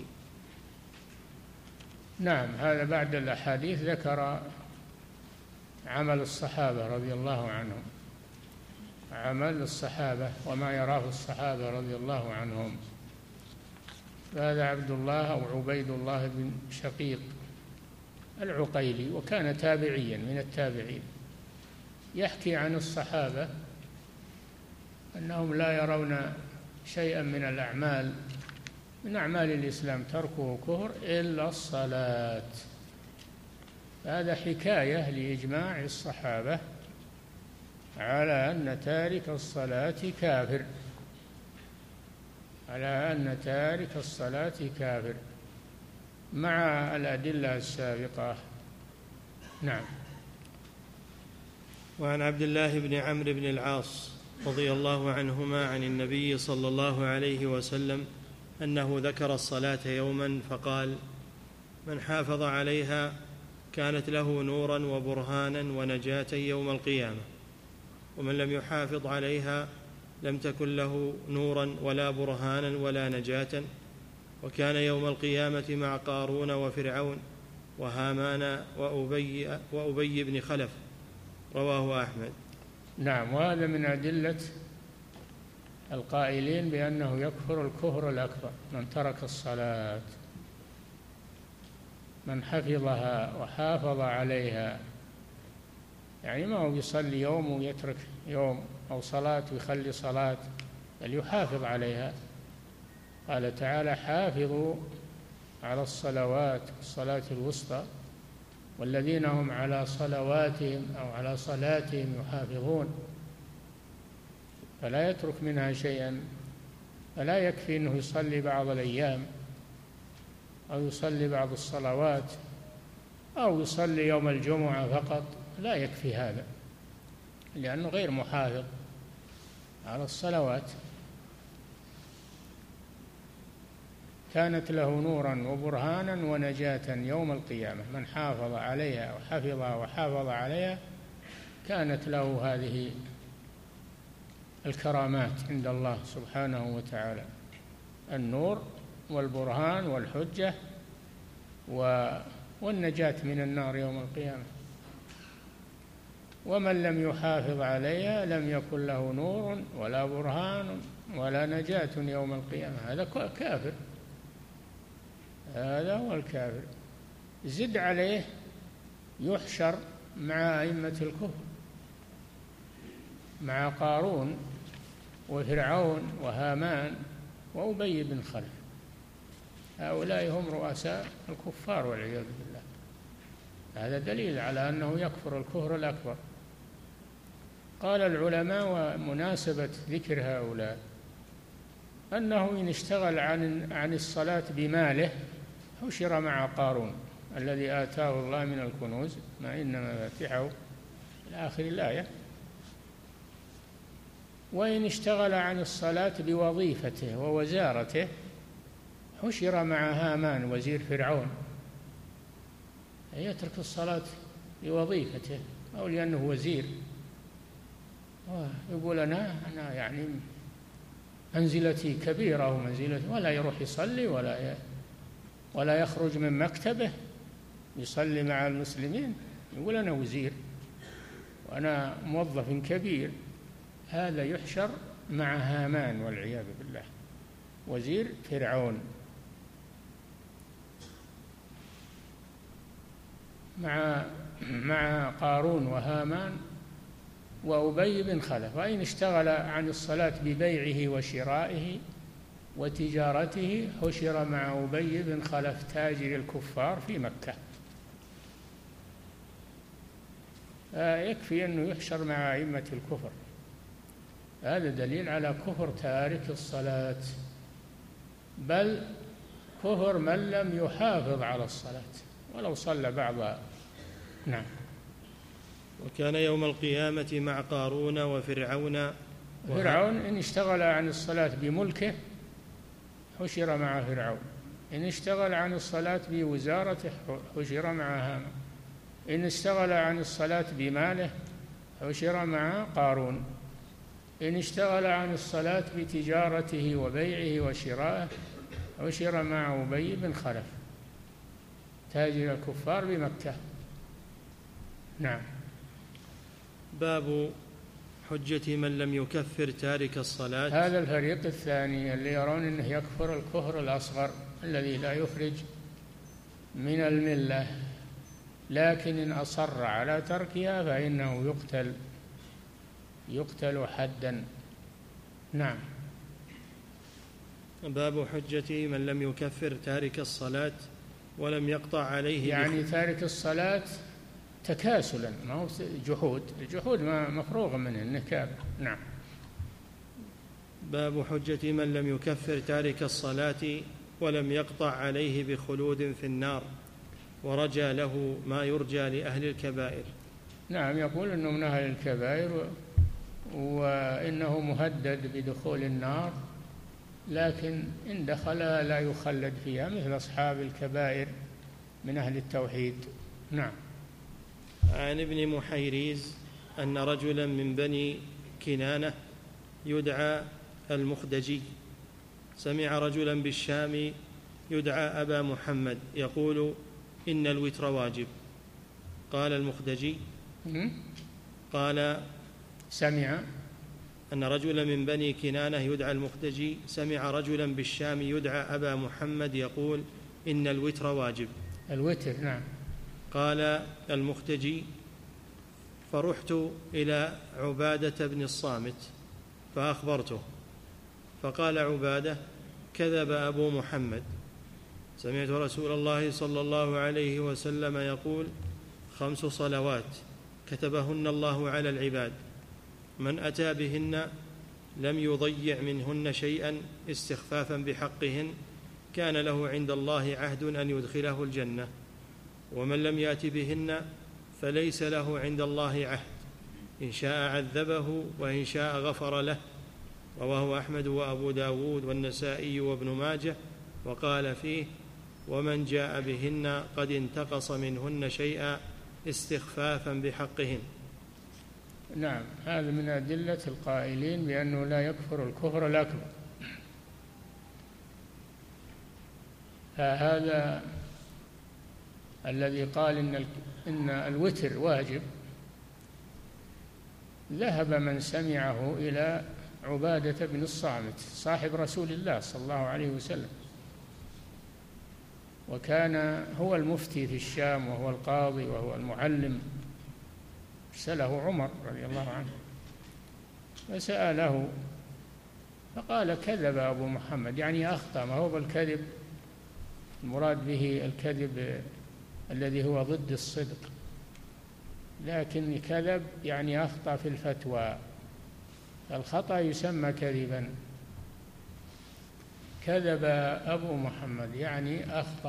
نعم، هذا بعد الأحاديث ذكر عمل الصحابة رضي الله عنهم، عمل الصحابة وما يراه الصحابة رضي الله عنهم. هذا عبد الله أو عبيد الله بن شقيق العقيلي، وكان تابعيا من التابعين، يحكي عن الصحابة أنهم لا يرون شيئا من الأعمال من أعمال الإسلام تركه كفر إلا الصلاة. هذا حكاية لإجماع الصحابة على أن تارك الصلاة كافر، على أن تارك الصلاة كافر مع الأدلة السابقة. نعم. وعن عبد الله بن عمرو بن العاص رضي الله عنهما عن النبي صلى الله عليه وسلم أنه ذكر الصلاة يوما فقال من حافظ عليها كانت له نورا وبرهانا ونجاة يوم القيامة، ومن لم يحافظ عليها لم تكن له نورا ولا برهانا ولا نجاة، وكان يوم القيامة مع قارون وفرعون وهامان وأبي بن خلف. رواه أحمد. نعم، وهذا من أدلة القائلين بأنه يكفر الكفر الأكبر من ترك الصلاة، من حفظها وحافظ عليها، يعني ما هو يصلي يوم ويترك يوم، أو صلاة ويخلي صلاة، بل يحافظ عليها. قال تعالى حافظوا على الصلوات الصلاة الوسطى والذين هم على صلواتهم أو على صلاتهم يحافظون، فلا يترك منها شيئا. فلا يكفي أنه يصلي بعض الأيام أو يصلي بعض الصلوات أو يصلي يوم الجمعة فقط، لا يكفي هذا، لأنه غير محافظ على الصلوات. كانت له نورا وبرهانا ونجاة يوم القيامة، من حافظ عليها وحفظها وحافظ عليها كانت له هذه الكرامات عند الله سبحانه وتعالى، النور والبرهان والحجة والنجاة من النار يوم القيامة. ومن لم يحافظ عليها لم يكن له نور ولا برهان ولا نجاة يوم القيامة. هذا كافر، هذا هو الكافر. زد عليه يحشر مع أئمة الكفر، مع قارون وفرعون وهامان وأبي بن خلف، هؤلاء هم رؤساء الكفار والعياذ بالله. هذا دليل على أنه يكفر الكفر الأكبر. قال العلماء ومناسبة ذكر هؤلاء أنه إن اشتغل عن الصلاة بماله حشر مع قارون الذي آتاه الله من الكنوز ما إن مفاتحه إلى آخر الآية. وإن اشتغل عن الصلاة بوظيفته ووزارته حشر مع هامان وزير فرعون، يترك الصلاة بوظيفته أو لأنه وزير، يقول أنا يعني منزلتي كبيرة ومنزلتي، ولا يروح يصلي ولا يخرج من مكتبه يصلي مع المسلمين يقول أنا وزير وأنا موظف كبير، هذا يحشر مع هامان والعياذ بالله، وزير فرعون، مع قارون وهامان وأبي بن خلف. وإن اشتغل عن الصلاة ببيعه وشرائه وتجارته حشر مع أبي بن خلف تاجر الكفار في مكة. يكفي أنه يحشر مع أئمة الكفر، هذا دليل على كفر تارك الصلاة، بل كفر من لم يحافظ على الصلاة ولو صلى بعضها. نعم. وكان يوم القيامة مع قارون وفرعون. فرعون إن اشتغل عن الصلاة بملكه حشر مع فرعون، إن اشتغل عن الصلاة بوزارته حشر مع هامان، إن اشتغل عن الصلاة بماله حشر مع قارون، إن اشتغل عن الصلاة بتجارته وبيعه وشرائه حشر مع أبي بن خلف تاجر الكفار بمكة. نعم. باب حجة من لم يكفر تارك الصلاة. هذا الفريق الثاني اللي يرون أنه يكفر الكفر الأصغر الذي لا يخرج من الملة، لكن إن أصر على تركها فإنه يقتل حدا. نعم. باب حجة من لم يكفر تارك الصلاة ولم يقطع عليه، يعني تارك الصلاة تكاسلا، ما هو جحود، الجحود ما مفروغ منه النكاب. نعم. باب حجة من لم يكفر تارك الصلاة ولم يقطع عليه بخلود في النار ورجى له ما يرجى لأهل الكبائر. نعم، يقول أنه من أهل الكبائر وإنه مهدد بدخول النار، لكن إن دخلها لا يخلد فيها مثل أصحاب الكبائر من أهل التوحيد. نعم. عن ابن محيريز أن رجلا من بني كنانة يدعى المخدجي سمع رجلا بالشام يدعى أبا محمد يقول إن الوتر واجب. قال المخدجي قال سمع أن رجلا من بني كنانة يدعى المخدجي سمع رجلا بالشام يدعى أبا محمد يقول إن الوتر واجب. الوتر. نعم. قال المخدجي فرحت إلى عبادة بن الصامت فأخبرته، فقال عبادة كذب أبو محمد، سمعت رسول الله صلى الله عليه وسلم يقول 5 صلوات كتبهن الله على العباد، من أتى بهن لم يضيع منهن شيئا استخفافا بحقهن كان له عند الله عهد أن يدخله الجنة، ومن لم يأت بهن فليس له عند الله عهد، إن شاء عذبه وإن شاء غفر له. رواه أحمد وأبو داود والنسائي وابن ماجه، وقال فيه ومن جاء بهن قد انتقص منهن شيئا استخفافا بحقهن. نعم. هذا من أدلة القائلين بأنه لا يكفر الكفر الأكبر. هذا الذي قال إن الوتر واجب ذهب من سمعه إلى عبادة بن الصامت صاحب رسول الله صلى الله عليه وسلم، وكان هو المفتي في الشام وهو القاضي وهو المعلم، سأله عمر رضي الله عنه فسأله فقال كذب أبو محمد، يعني أخطأ، ما هو بالكذب المراد به الكذب الذي هو ضد الصدق، لكن كذب يعني أخطأ في الفتوى، الخطأ يسمى كذبا. كذب أبو محمد يعني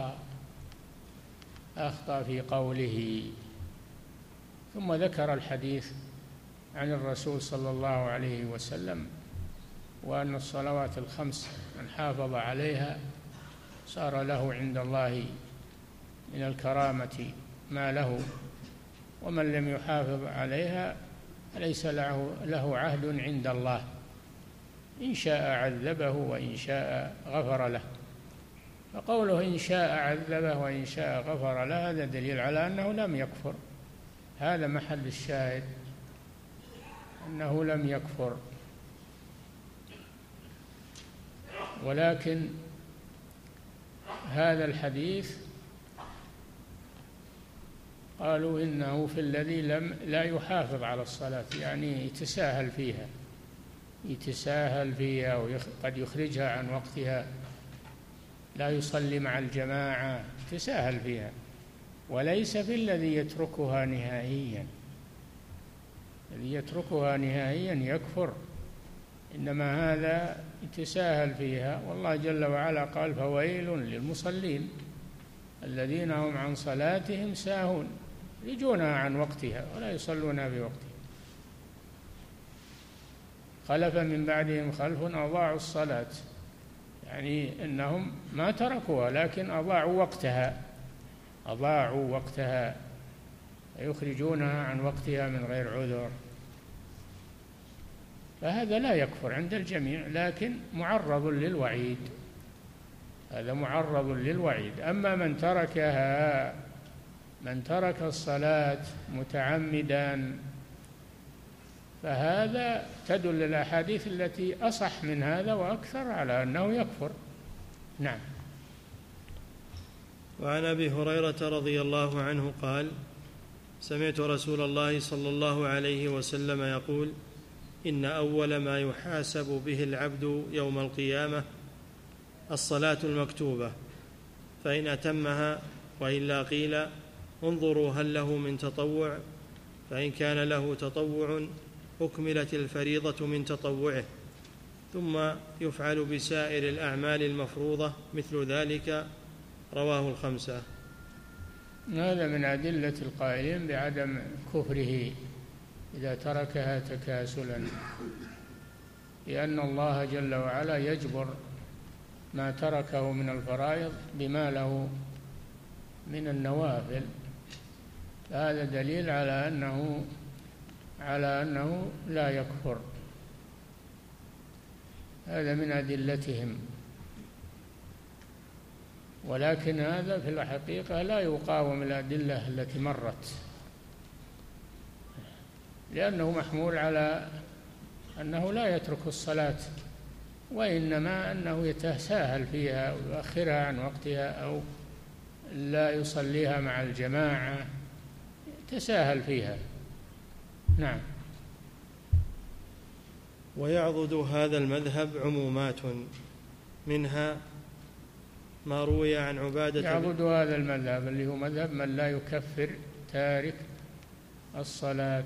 أخطأ في قوله. ثم ذكر الحديث عن الرسول صلى الله عليه وسلم وأن الصلوات ال5 من حافظ عليها صار له عند الله من الكرامة ما له، ومن لم يحافظ عليها ليس له عهد عند الله، إن شاء عذبه وإن شاء غفر له. فقوله إن شاء عذبه وإن شاء غفر له هذا دليل على أنه لم يكفر. هذا محل الشاهد، أنه لم يكفر. ولكن هذا الحديث قالوا إنه في الذي لا يحافظ على الصلاة، يعني يتساهل فيها وقد يخرجها عن وقتها، لا يصلي مع الجماعة، يتساهل فيها، وليس في الذي يتركها نهائيا. الذي يتركها نهائيا يكفر، إنما هذا يتساهل فيها. والله جل وعلا قال فويل للمصلين الذين هم عن صلاتهم ساهون، يجونها عن وقتها ولا يصلونها في وقتها. خلف من بعدهم خلف أضاعوا الصلاة، يعني إنهم ما تركوها لكن أضاعوا وقتها يخرجونها عن وقتها من غير عذر. فهذا لا يكفر عند الجميع، لكن معرض للوعيد، هذا معرض للوعيد. أما من ترك الصلاة متعمدا فهذا تدل الأحاديث التي أصح من هذا وأكثر على أنه يكفر. نعم. وعن أبي هريرة رضي الله عنه قال: سمعت رسول الله صلى الله عليه وسلم يقول: إن أول ما يحاسب به العبد يوم القيامة الصلاة المكتوبة، فإن أتمها وإلا قيل انظروا هل له من تطوع، فإن كان له تطوع أكملت الفريضة من تطوعه، ثم يفعل بسائر الأعمال المفروضة مثل ذلك. رواه الخمسة. هذا من أدلة القائلين بعدم كفره إذا تركها تكاسلا، لأن الله جل وعلا يجبر ما تركه من الفرائض بما له من النوافل. هذا دليل على أنه لا يكفر. هذا من أدلتهم، ولكن هذا في الحقيقة لا يقاوم الأدلة التي مرت، لأنه محمول على أنه لا يترك الصلاة، وإنما أنه يتساهل فيها ويؤخرها عن وقتها أو لا يصليها مع الجماعة، يتساهل فيها. نعم. ويعضد هذا المذهب عمومات، منها ما روي عن عبادة. يعضد هذا المذهب اللي هو مذهب من لا يكفر تارك الصلاة.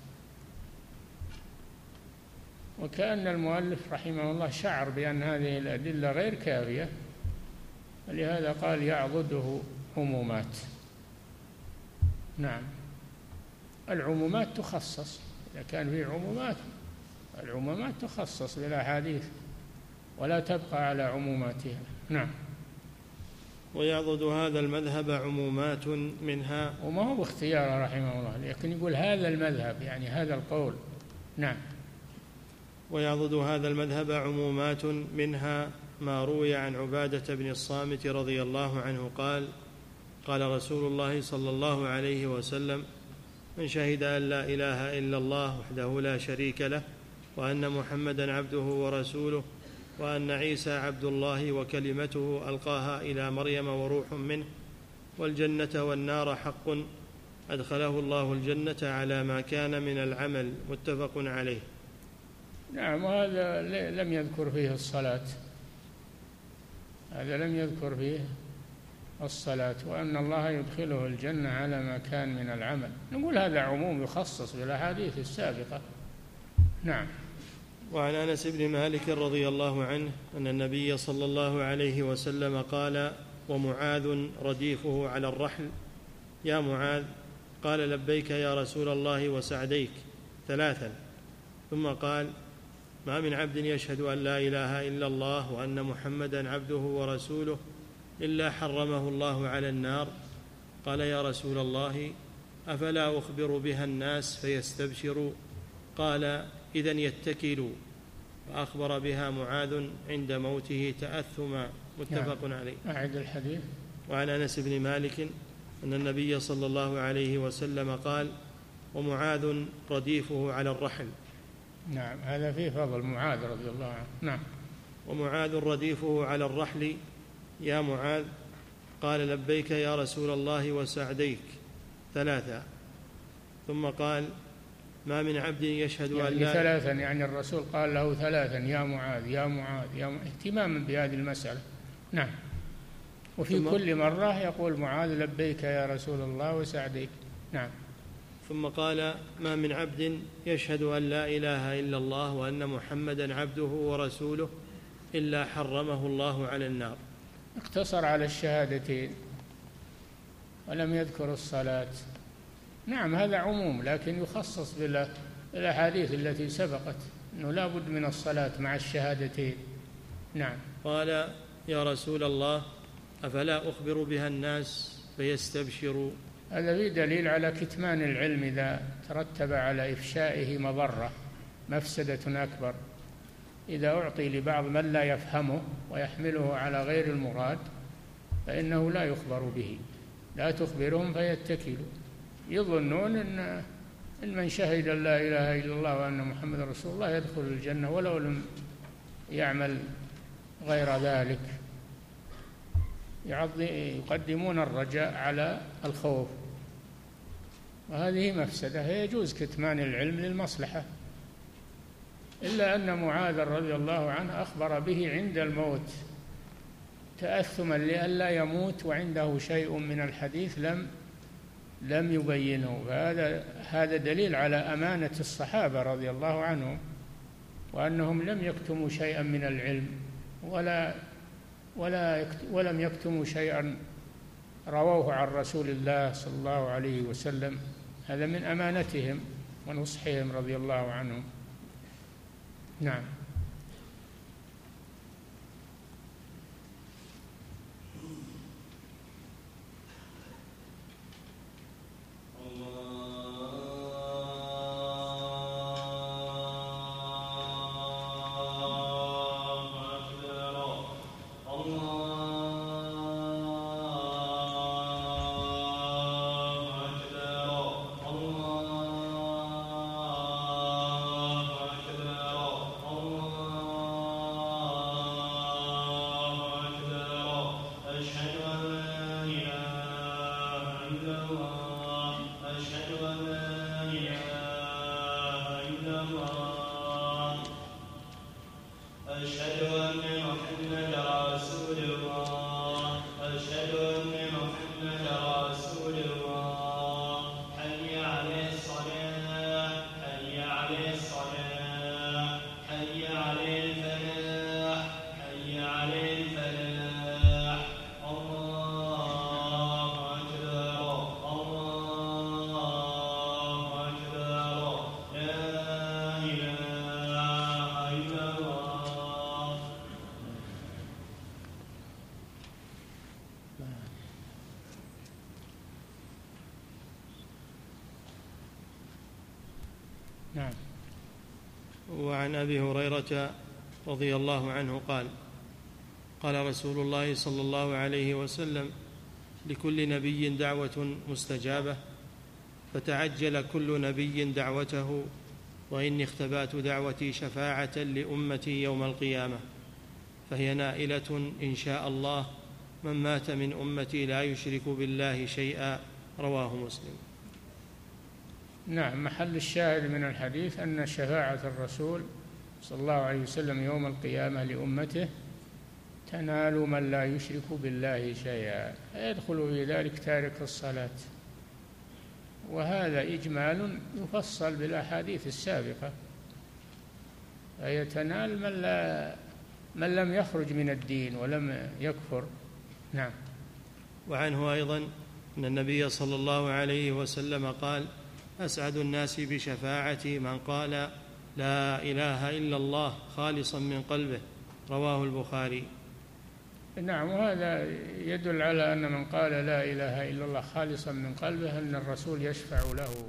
وكأن المؤلف رحمه الله شعر بأن هذه الأدلة غير كافية، ولهذا قال يعضده عمومات. نعم. العمومات تخصص، إذا كان في العمومات تخصص بالأحاديث ولا تبقى على عموماتها. نعم. ويعضد هذا المذهب عمومات، منها، وما هو اختياره رحمه الله، لكن يقول هذا المذهب يعني هذا القول. نعم. ويعضد هذا المذهب عمومات، منها ما روي عن عبادة بن الصامت رضي الله عنه قال: قال رسول الله صلى الله عليه وسلم: من شهد أن لا إله إلا الله وحده لا شريك له وأن محمدا عبده ورسوله وأن عيسى عبد الله وكلمته ألقاها إلى مريم وروح منه والجنة والنار حق أدخله الله الجنة على ما كان من العمل. متفق عليه. نعم. وهذا لم يذكر فيه الصلاة، هذا لم يذكر فيه الصلاة، وأن الله يدخله الجنة على ما كان من العمل. نقول هذا عموم يخصص بالأحاديث السابقة. نعم. وعن أنس بن مالك رضي الله عنه أن النبي صلى الله عليه وسلم قال: ومعاذ رديفه على الرحل: يا معاذ. قال: لبيك يا رسول الله وسعديك، 3. ثم قال: ما من عبد يشهد أن لا إله إلا الله وأن محمدا عبده ورسوله إلا حرمه الله على النار. قال: يا رسول الله، أفلا أخبر بها الناس فيستبشروا؟ قال: إذن يتكلوا. فأخبر بها معاذ عند موته تأثما متفق عليه. أعد الحديث. وعن أنس بن مالك أن النبي صلى الله عليه وسلم قال: ومعاذ رديفه على الرحل. نعم، هذا فيه فضل معاذ رضي الله عنه. نعم. ومعاذ رديفه على الرحل: يا معاذ. قال: لبيك يا رسول الله وسعديك 3. ثم قال: ما من عبد يشهد يعني أن لا 3، يعني الرسول قال له 3: يا معاذ يا معاذ يا معاذ، اهتماما بهذه المسألة. نعم. وفي كل مرة يقول معاذ: لبيك يا رسول الله وسعديك. نعم. ثم قال: ما من عبد يشهد أن لا إله إلا الله وأن محمدا عبده ورسوله إلا حرمه الله على النار. اقتصر على الشهادتين ولم يذكر الصلاة. نعم، هذا عموم، لكن يخصص بالأحاديث التي سبقت أنه لا بد من الصلاة مع الشهادتين. نعم. قال: يا رسول الله، أفلا أخبر بها الناس فيستبشروا؟ هذا فيه دليل على كتمان العلم إذا ترتب على إفشائه مفسدة أكبر. إذا أعطي لبعض من لا يفهمه ويحمله على غير المراد فإنه لا يخبر به. لا تخبرهم فيتكلوا، يظنون أن من شهد أن لا إله إلا الله وأن محمد رسول الله يدخل الجنة ولو لم يعمل غير ذلك. يقدمون الرجاء على الخوف، وهذه مفسدة. يجوز كتمان العلم للمصلحة، إلا أن معاذ رضي الله عنه أخبر به عند الموت تأثما لئلا يموت وعنده شيء من الحديث لم يبينه. هذا دليل على أمانة الصحابة رضي الله عنهم، وأنهم لم يكتموا شيئا من العلم ولم يكتموا شيئا رووه عن رسول الله صلى الله عليه وسلم. هذا من أمانتهم ونصحهم رضي الله عنهم. نعم. نعم. وعن أبي هريرة رضي الله عنه قال: قال رسول الله صلى الله عليه وسلم: لكل نبي دعوة مستجابة، فتعجل كل نبي دعوته، وإني اختبأت دعوتي شفاعة لأمتي يوم القيامة، فهي نائلة إن شاء الله من مات من أمتي لا يشرك بالله شيئا. رواه مسلم. نعم. محل الشاهد من الحديث أن شفاعة الرسول صلى الله عليه وسلم يوم القيامة لأمته تنال من لا يشرك بالله شيئا، يدخل في ذلك تارك الصلاة، وهذا إجمال يفصل بالأحاديث السابقة، فهي تنال من لم يخرج من الدين ولم يكفر. نعم. وعنه أيضا أن النبي صلى الله عليه وسلم قال: أسعد الناس بشفاعتي من قال لا إله إلا الله خالصا من قلبه. رواه البخاري. نعم. وهذا يدل على أن من قال لا إله إلا الله خالصا من قلبه أن الرسول يشفع له،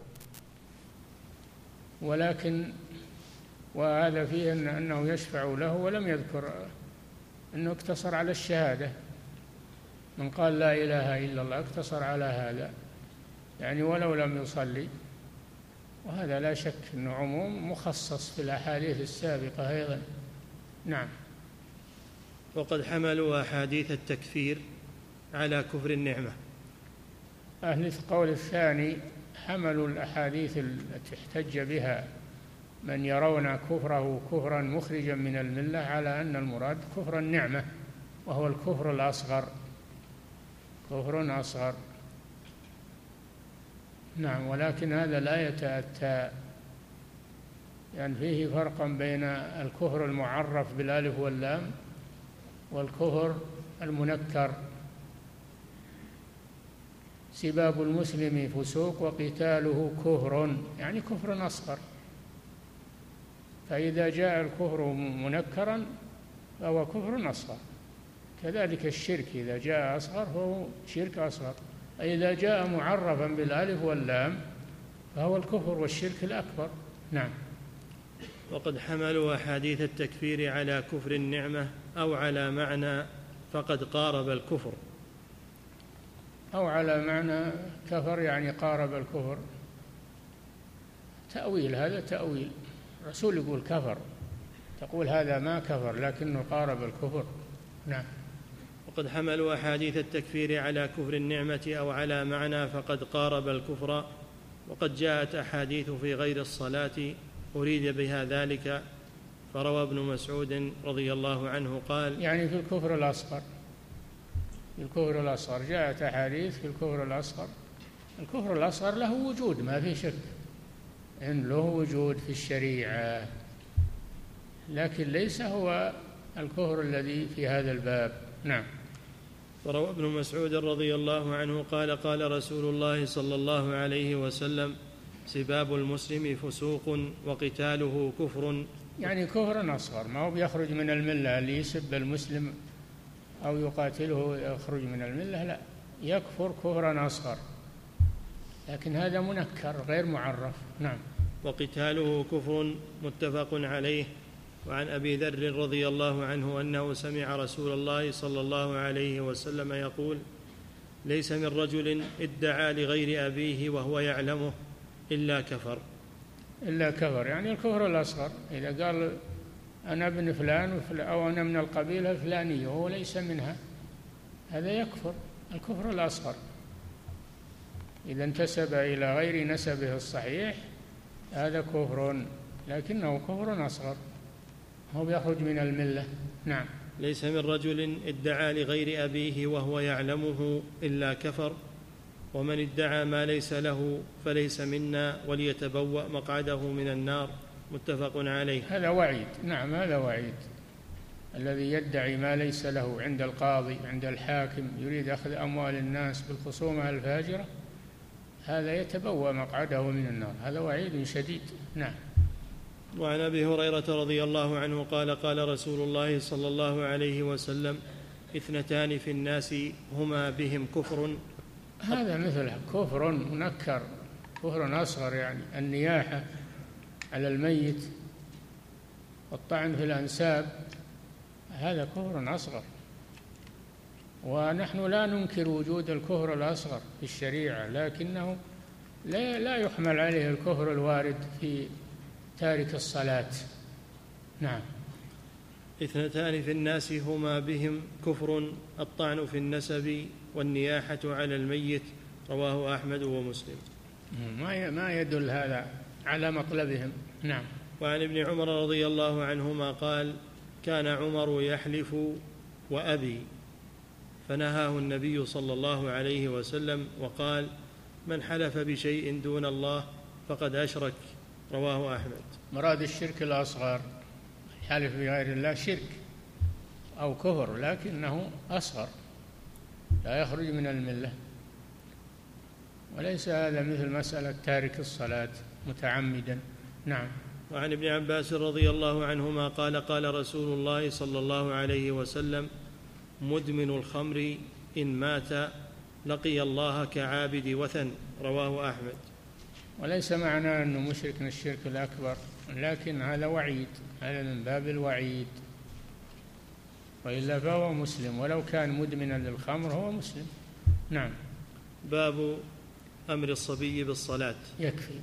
ولكن وهذا فيه أنه يشفع له، ولم يذكر أنه اقتصر على الشهادة، من قال لا إله إلا الله اقتصر على هذا، يعني ولو لم يصلي. وهذا لا شك أنه عموم مخصص في الأحاديث السابقة أيضا. نعم. وقد حملوا أحاديث التكفير على كفر النعمة. أهل القول الثاني حملوا الأحاديث التي احتج بها من يرون كفره كفرا مخرجا من الملة على أن المراد كفر النعمة، وهو الكفر الأصغر، كفر أصغر. نعم. ولكن هذا لا يتأتى، يعني فيه فرق بين الكفر المعرف بالألف واللام والكفر المنكر. سباب المسلم فسوق وقتاله كفر، يعني كفر أصغر. فإذا جاء الكفر منكرا فهو كفر أصغر. كذلك الشرك إذا جاء أصغر فهو شرك أصغر، إذا جاء معرفا بالألف واللام فهو الكفر والشرك الأكبر. نعم. وقد حملوا أحاديث التكفير على كفر النعمة أو على معنى فقد قارب الكفر. أو على معنى كفر يعني قارب الكفر، تأويل، هذا تأويل. الرسول يقول كفر، تقول هذا ما كفر لكنه قارب الكفر. نعم. وقد حملوا أحاديث التكفير على كفر النعمة أو على معنى فقد قارب الكفر. وقد جاءت أحاديث في غير الصلاة أريد بها ذلك، فروى ابن مسعود رضي الله عنه قال يعني في الكفر الأصغر، في الكفر الأصغر جاءت أحاديث في الكفر الأصغر. الكفر الأصغر له وجود ما في شك إن له وجود في الشريعة، لكن ليس هو الكفر الذي في هذا الباب. نعم. وروى ابن مسعود رضي الله عنه قال قال رسول الله صلى الله عليه وسلم سباب المسلم فسوق وقتاله كفر. يعني كفر أصغر، ما هو بيخرج من الملة. اللي يسب المسلم أو يقاتله يخرج من الملة، لا، يكفر كفرا أصغر، لكن هذا منكر غير معرف. نعم. وقتاله كفر متفق عليه. وعن أبي ذر رضي الله عنه أنه سمع رسول الله صلى الله عليه وسلم يقول ليس من رجل ادعى لغير أبيه وهو يعلمه إلا كفر. إلا كفر يعني الكفر الأصغر. إذا قال أنا ابن فلان أو أنا من القبيلة الفلانية وهو ليس منها، هذا يكفر الكفر الأصغر. إذا انتسب إلى غير نسبه الصحيح هذا كفر، لكنه كفر أصغر، هو يخرج من الملة. نعم. ليس من رجل ادعى لغير أبيه وهو يعلمه إلا كفر، ومن ادعى ما ليس له فليس منا وليتبوأ مقعده من النار. متفق عليه. هذا وعيد. نعم، هذا وعيد. الذي يدعي ما ليس له عند القاضي عند الحاكم يريد أخذ أموال الناس بالخصومة الفاجرة، هذا يتبوأ مقعده من النار، هذا وعيد شديد. نعم. وعن أبي هريرة رضي الله عنه قال قال رسول الله صلى الله عليه وسلم اثنتان في الناس هما بهم كفر. هذا مثله كفر منكر، كفر أصغر، يعني النياحة على الميت والطعن في الأنساب، هذا كفر أصغر. ونحن لا ننكر وجود الكفر الأصغر في الشريعة، لكنه لا يحمل عليه الكفر الوارد في تارك الصلاة. نعم. اثنتان في الناس هما بهم كفر الطعن في النسب والنياحة على الميت. رواه أحمد ومسلم. ما يدل هذا على مطلبهم. نعم. وعن ابن عمر رضي الله عنهما قال كان عمر يحلف وأبي، فنهاه النبي صلى الله عليه وسلم وقال من حلف بشيء دون الله فقد أشرك. رواه أحمد. مراد الشرك الأصغر، حلف بغير الله شرك أو كفر، لكنه أصغر لا يخرج من الملة، وليس هذا مثل مسألة تارك الصلاة متعمدا. نعم. وعن ابن عباس رضي الله عنهما قال قال رسول الله صلى الله عليه وسلم مدمن الخمر إن مات لقي الله كعابد وثن. رواه أحمد. وليس معناه أنه مشرك من الشرك الأكبر، لكن هذا وعيد، هذا من باب الوعيد. وإلا فهو مسلم، ولو كان مدمنا للخمر هو مسلم. نعم. باب أمر الصبي بالصلاة. يكفي.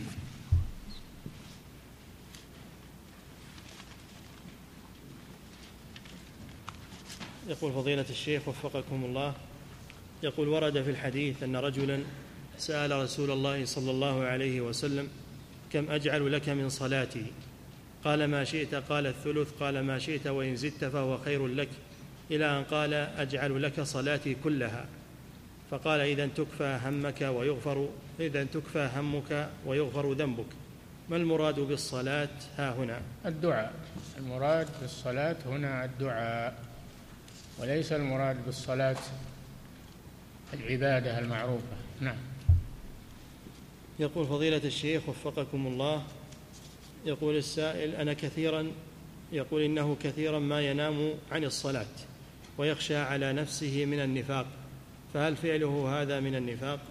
يقول فضيلة الشيخ وفقكم الله، يقول ورد في الحديث أن رجلا سأل رسول الله صلى الله عليه وسلم: كم أجعل لك من صلاتي؟ قال: ما شئت. قال: الثلث. قال: ما شئت وإن زدت فهو خير لك، إلى أن قال: أجعل لك صلاتي كلها. فقال: إذن تكفى همك ويغفر ذنبك. ما المراد بالصلاة ها هنا؟ الدعاء. المراد بالصلاة هنا الدعاء، وليس المراد بالصلاة العبادة المعروفة. نعم. يقول فضيلة الشيخ وفقكم الله، يقول السائل: يقول إنه كثيرا ما ينام عن الصلاة ويخشى على نفسه من النفاق، فهل فعله هذا من النفاق؟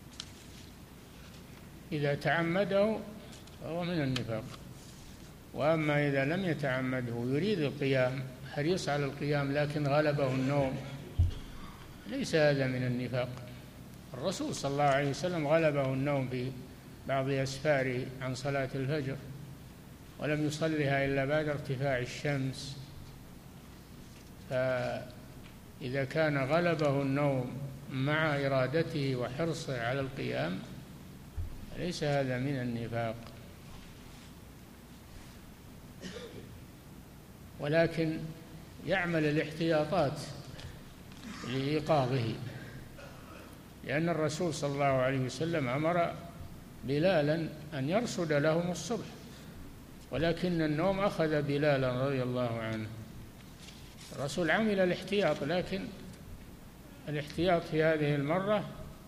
إذا تعمده فهو من النفاق، وأما إذا لم يتعمده يريد القيام، حريص على القيام، لكن غلبه النوم، ليس هذا من النفاق. الرسول صلى الله عليه وسلم غلبه النوم في بعض أسفاره عن صلاة الفجر، ولم يصلها إلا بعد ارتفاع الشمس. فإذا كان غلبه النوم مع إرادته وحرصه على القيام ليس هذا من النفاق، ولكن يعمل الاحتياطات لإيقاظه، لأن الرسول صلى الله عليه وسلم أمر بلالا أن يرصد لهم الصبح، ولكن النوم أخذ بلالا رضي الله عنه. الرسول عمل الاحتياط، لكن الاحتياط في هذه المرة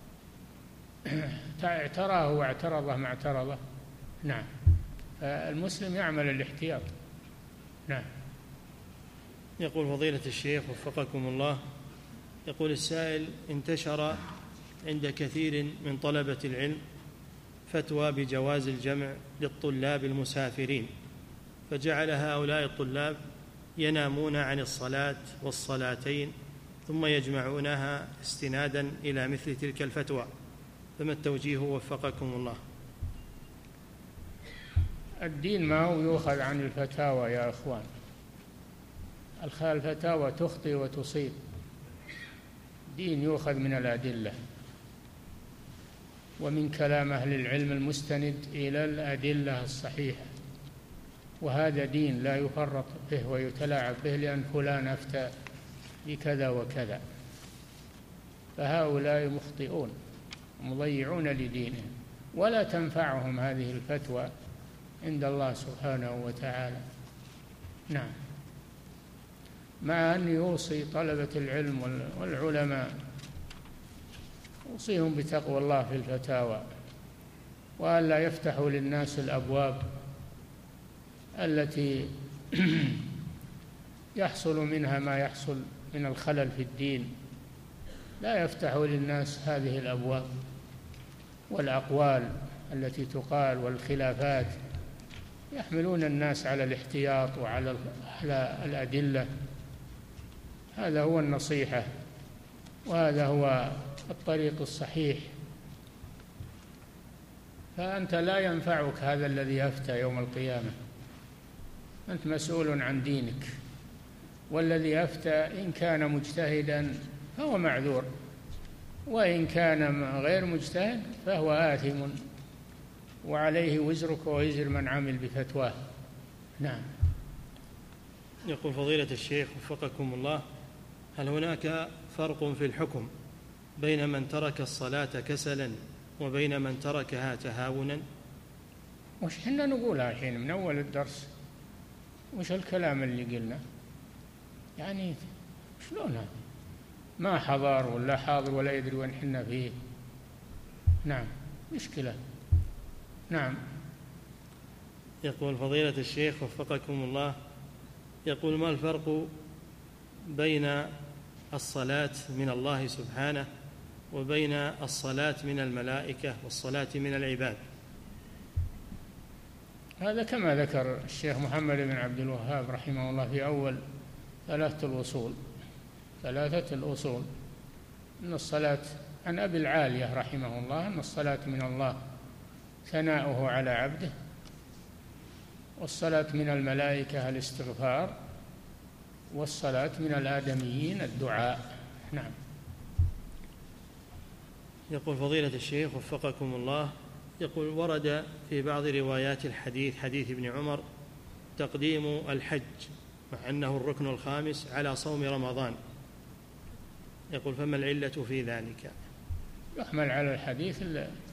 اعتراه واعترضه ما اعترضه. نعم. فالمسلم يعمل الاحتياط. نعم. يقول فضيلة الشيخ وفقكم الله، يقول السائل: انتشر عند كثير من طلبة العلم فتوى بجواز الجمع للطلاب المسافرين، فجعل هؤلاء الطلاب ينامون عن الصلاة والصلاتين ثم يجمعونها استنادا إلى مثل تلك الفتوى، فما التوجيه وفقكم الله؟ الدين ما هو يؤخذ عن الفتاوى يا أخوان، الفتاوى تخطئ وتصيب، دين يؤخذ من الأدلة ومن كلام أهل العلم المستند إلى الأدلة الصحيحة، وهذا دين لا يفرط به ويتلاعب به لأن فلان أفتى بكذا وكذا. فهؤلاء مخطئون مضيعون لدينهم، ولا تنفعهم هذه الفتوى عند الله سبحانه وتعالى. نعم. مع أن يوصي طلبة العلم والعلماء، يوصيهم بتقوى الله في الفتاوى، وأن لا يفتحوا للناس الأبواب التي يحصل منها ما يحصل من الخلل في الدين، لا يفتحوا للناس هذه الأبواب والأقوال التي تقال والخلافات، يحملون الناس على الاحتياط وعلى الأدلة. هذا هو النصيحة، وهذا هو الطريق الصحيح. فأنت لا ينفعك هذا الذي أفتى يوم القيامة، أنت مسؤول عن دينك، والذي أفتى إن كان مجتهدا فهو معذور، وإن كان غير مجتهد فهو آثم، وعليه وزرك ووزر من عمل بفتواه. نعم. يقول فضيلة الشيخ وفقكم الله: هل هناك فرق في الحكم بين من ترك الصلاة كسلا وبين من تركها تهاونا؟ وش حنا نقولها الحين من أول الدرس؟ وش الكلام اللي قلنا؟ يعني شلونها؟ ما حضر ولا حاضر ولا يدري وين حنا فيه. نعم، مشكلة. نعم. يقول فضيلة الشيخ وفقكم الله، يقول: ما الفرق بين الصلاة من الله سبحانه وبين الصلاة من الملائكة والصلاة من العباد؟ هذا كما ذكر الشيخ محمد بن عبد الوهاب رحمه الله في أول ثلاثة الأصول. أن الصلاة عن أبي العالية رحمه الله أن الصلاة من الله ثناؤه على عبده، والصلاة من الملائكة الاستغفار، والصلاة من الآدميين الدعاء. نعم. يقول فضيلة الشيخ وفقكم الله، يقول ورد في بعض روايات الحديث حديث ابن عمر تقديم الحج مع أنه الركن الخامس على صوم رمضان، يقول فما العلة في ذلك؟ يحمل على الحديث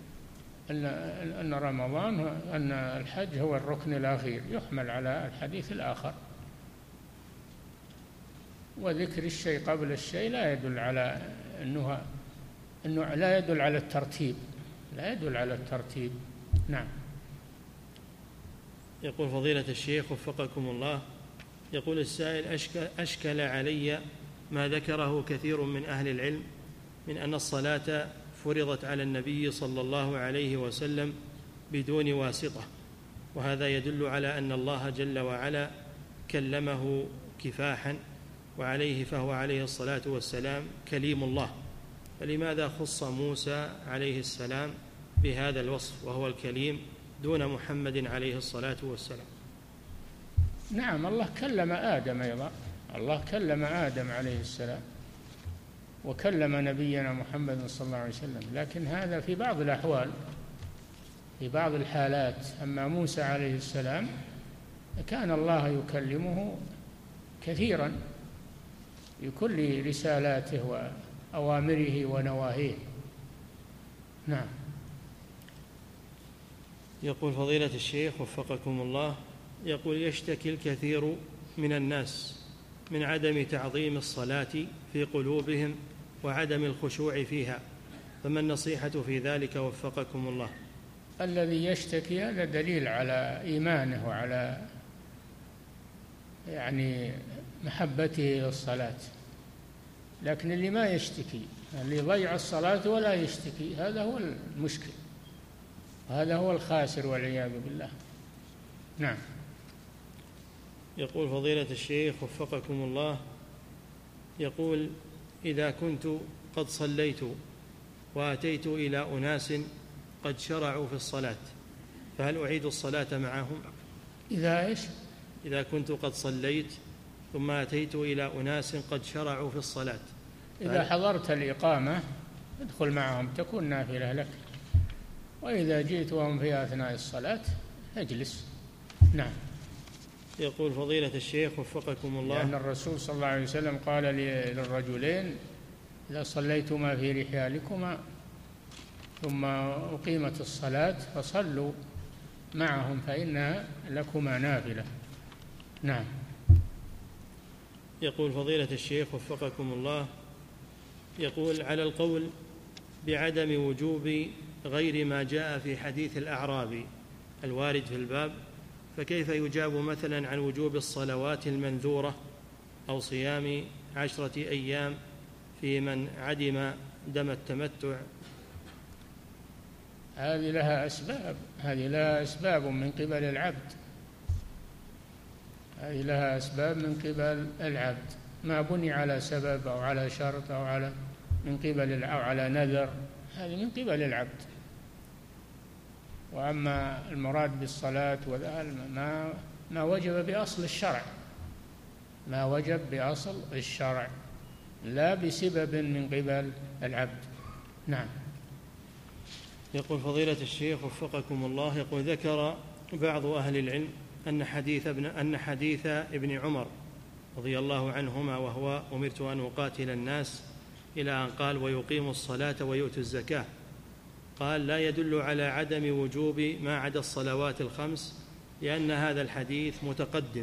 أن رمضان أن الحج هو الركن الأخير، يحمل على الحديث الآخر. وذكر الشيء قبل الشيء لا يدل على أنه لا يدل على الترتيب، لا يدل على الترتيب. نعم. يقول فضيلة الشيخ وفقكم الله، يقول السائل أشكل علي ما ذكره كثير من أهل العلم من أن الصلاة فرضت على النبي صلى الله عليه وسلم بدون واسطة، وهذا يدل على أن الله جل وعلا كلمه كفاحا وعليه، فهو عليه الصلاة والسلام كليم الله، فلماذا خص موسى عليه السلام بهذا الوصف وهو الكليم دون محمد عليه الصلاة والسلام؟ نعم، الله كلم آدم أيضا، الله كلم آدم عليه السلام وكلم نبينا محمد صلى الله عليه وسلم، لكن هذا في بعض الأحوال، في بعض الحالات. أما موسى عليه السلام كان الله يكلمه كثيرا في كل رسالاته وأوامره ونواهيه. نعم. يقول فضيلة الشيخ وفقكم الله، يقول يشتكي الكثير من الناس من عدم تعظيم الصلاة في قلوبهم وعدم الخشوع فيها، فما النصيحة في ذلك وفقكم الله؟ الذي يشتكي هذا دليل على إيمانه وعلى محبته للصلاة، لكن اللي ما يشتكي، اللي يضيع الصلاة ولا يشتكي، هذا هو المشكل، هذا هو الخاسر والعياذ بالله. نعم. يقول فضيلة الشيخ وفقكم الله، يقول إذا كنت قد صليت وأتيت إلى أناس قد شرعوا في الصلاة فهل أعيد الصلاة معهم؟ إذا كنت قد صليت ثم أتيت إلى أناس قد شرعوا في الصلاة، إذا حضرت الإقامة ادخل معهم تكون نافلة لك، وإذا جئت وهم في أثناء الصلاة اجلس. نعم. يقول فضيلة الشيخ وفقكم الله، لأن الرسول صلى الله عليه وسلم قال للرجلين إذا صليتما في رحالكما ثم أقيمت الصلاة فصلوا معهم فإنها لكما نافلة. نعم. يقول فضيلة الشيخ وفقكم الله، يقول على القول بعدم وجوب غير ما جاء في حديث الأعرابي الوارد في الباب، فكيف يجاب مثلا عن وجوب الصلوات المنذورة أو صيام 10 أيام في من عدم دم التمتع؟ هذه لها أسباب من قبل العبد، هذه لها أسباب من قبل العبد، ما بني على سبب أو على شرط أو على نذر، هذه من قبل العبد. وأما المراد بالصلاة ما وجب بأصل الشرع، ما وجب بأصل الشرع لا بسبب من قبل العبد. نعم. يقول فضيلة الشيخ وفقكم الله، يقول ذكر بعض أهل العلم أن حديث ابن عمر رضي الله عنهما وهو أمرت أن أقاتل الناس إلى أن قال ويقيموا الصلاة ويؤتوا الزكاة، قال لا يدل على عدم وجوب ما عدا الصلوات الخمس، لأن هذا الحديث متقدم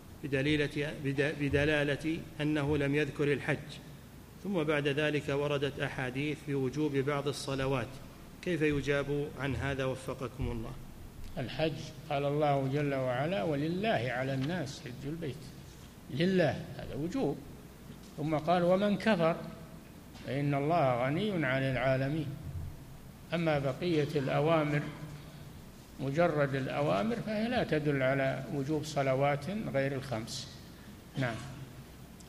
بدلالة أنه لم يذكر الحج، ثم بعد ذلك وردت أحاديث بوجوب بعض الصلوات، كيف يجاب عن هذا وفقكم الله؟ الحج قال الله جل وعلا ولله على الناس حج البيت، لله هذا وجوب، ثم قال ومن كفر فإن الله غني عن العالمين. أما بقية الأوامر مجرد الأوامر فهي لا تدل على وجوب صلوات غير الخمس. نعم.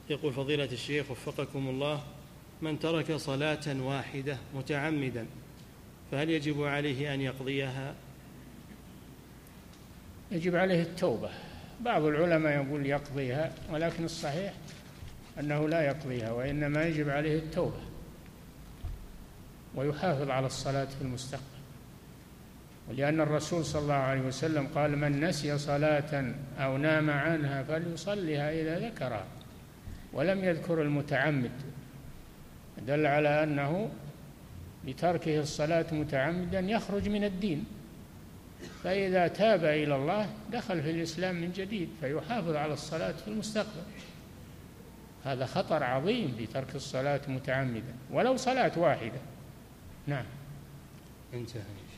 يقول فضيلة الشيخ وفقكم الله: من ترك صلاة واحدة متعمدا فهل يجب عليه أن يقضيها؟ يجب عليه التوبة. بعض العلماء يقول يقضيها، ولكن الصحيح أنه لا يقضيها، وإنما يجب عليه التوبة ويحافظ على الصلاة في المستقبل، ولأن الرسول صلى الله عليه وسلم قال: من نسي صلاة أو نام عنها فليصلها إذا ذكرها، ولم يذكر المتعمد، دل على أنه بتركه الصلاة متعمدا يخرج من الدين، فإذا تاب إلى الله دخل في الإسلام من جديد، فيحافظ على الصلاة في المستقبل. هذا خطر عظيم في ترك الصلاة متعمدا ولو صلاة واحدة. نعم. انتهى.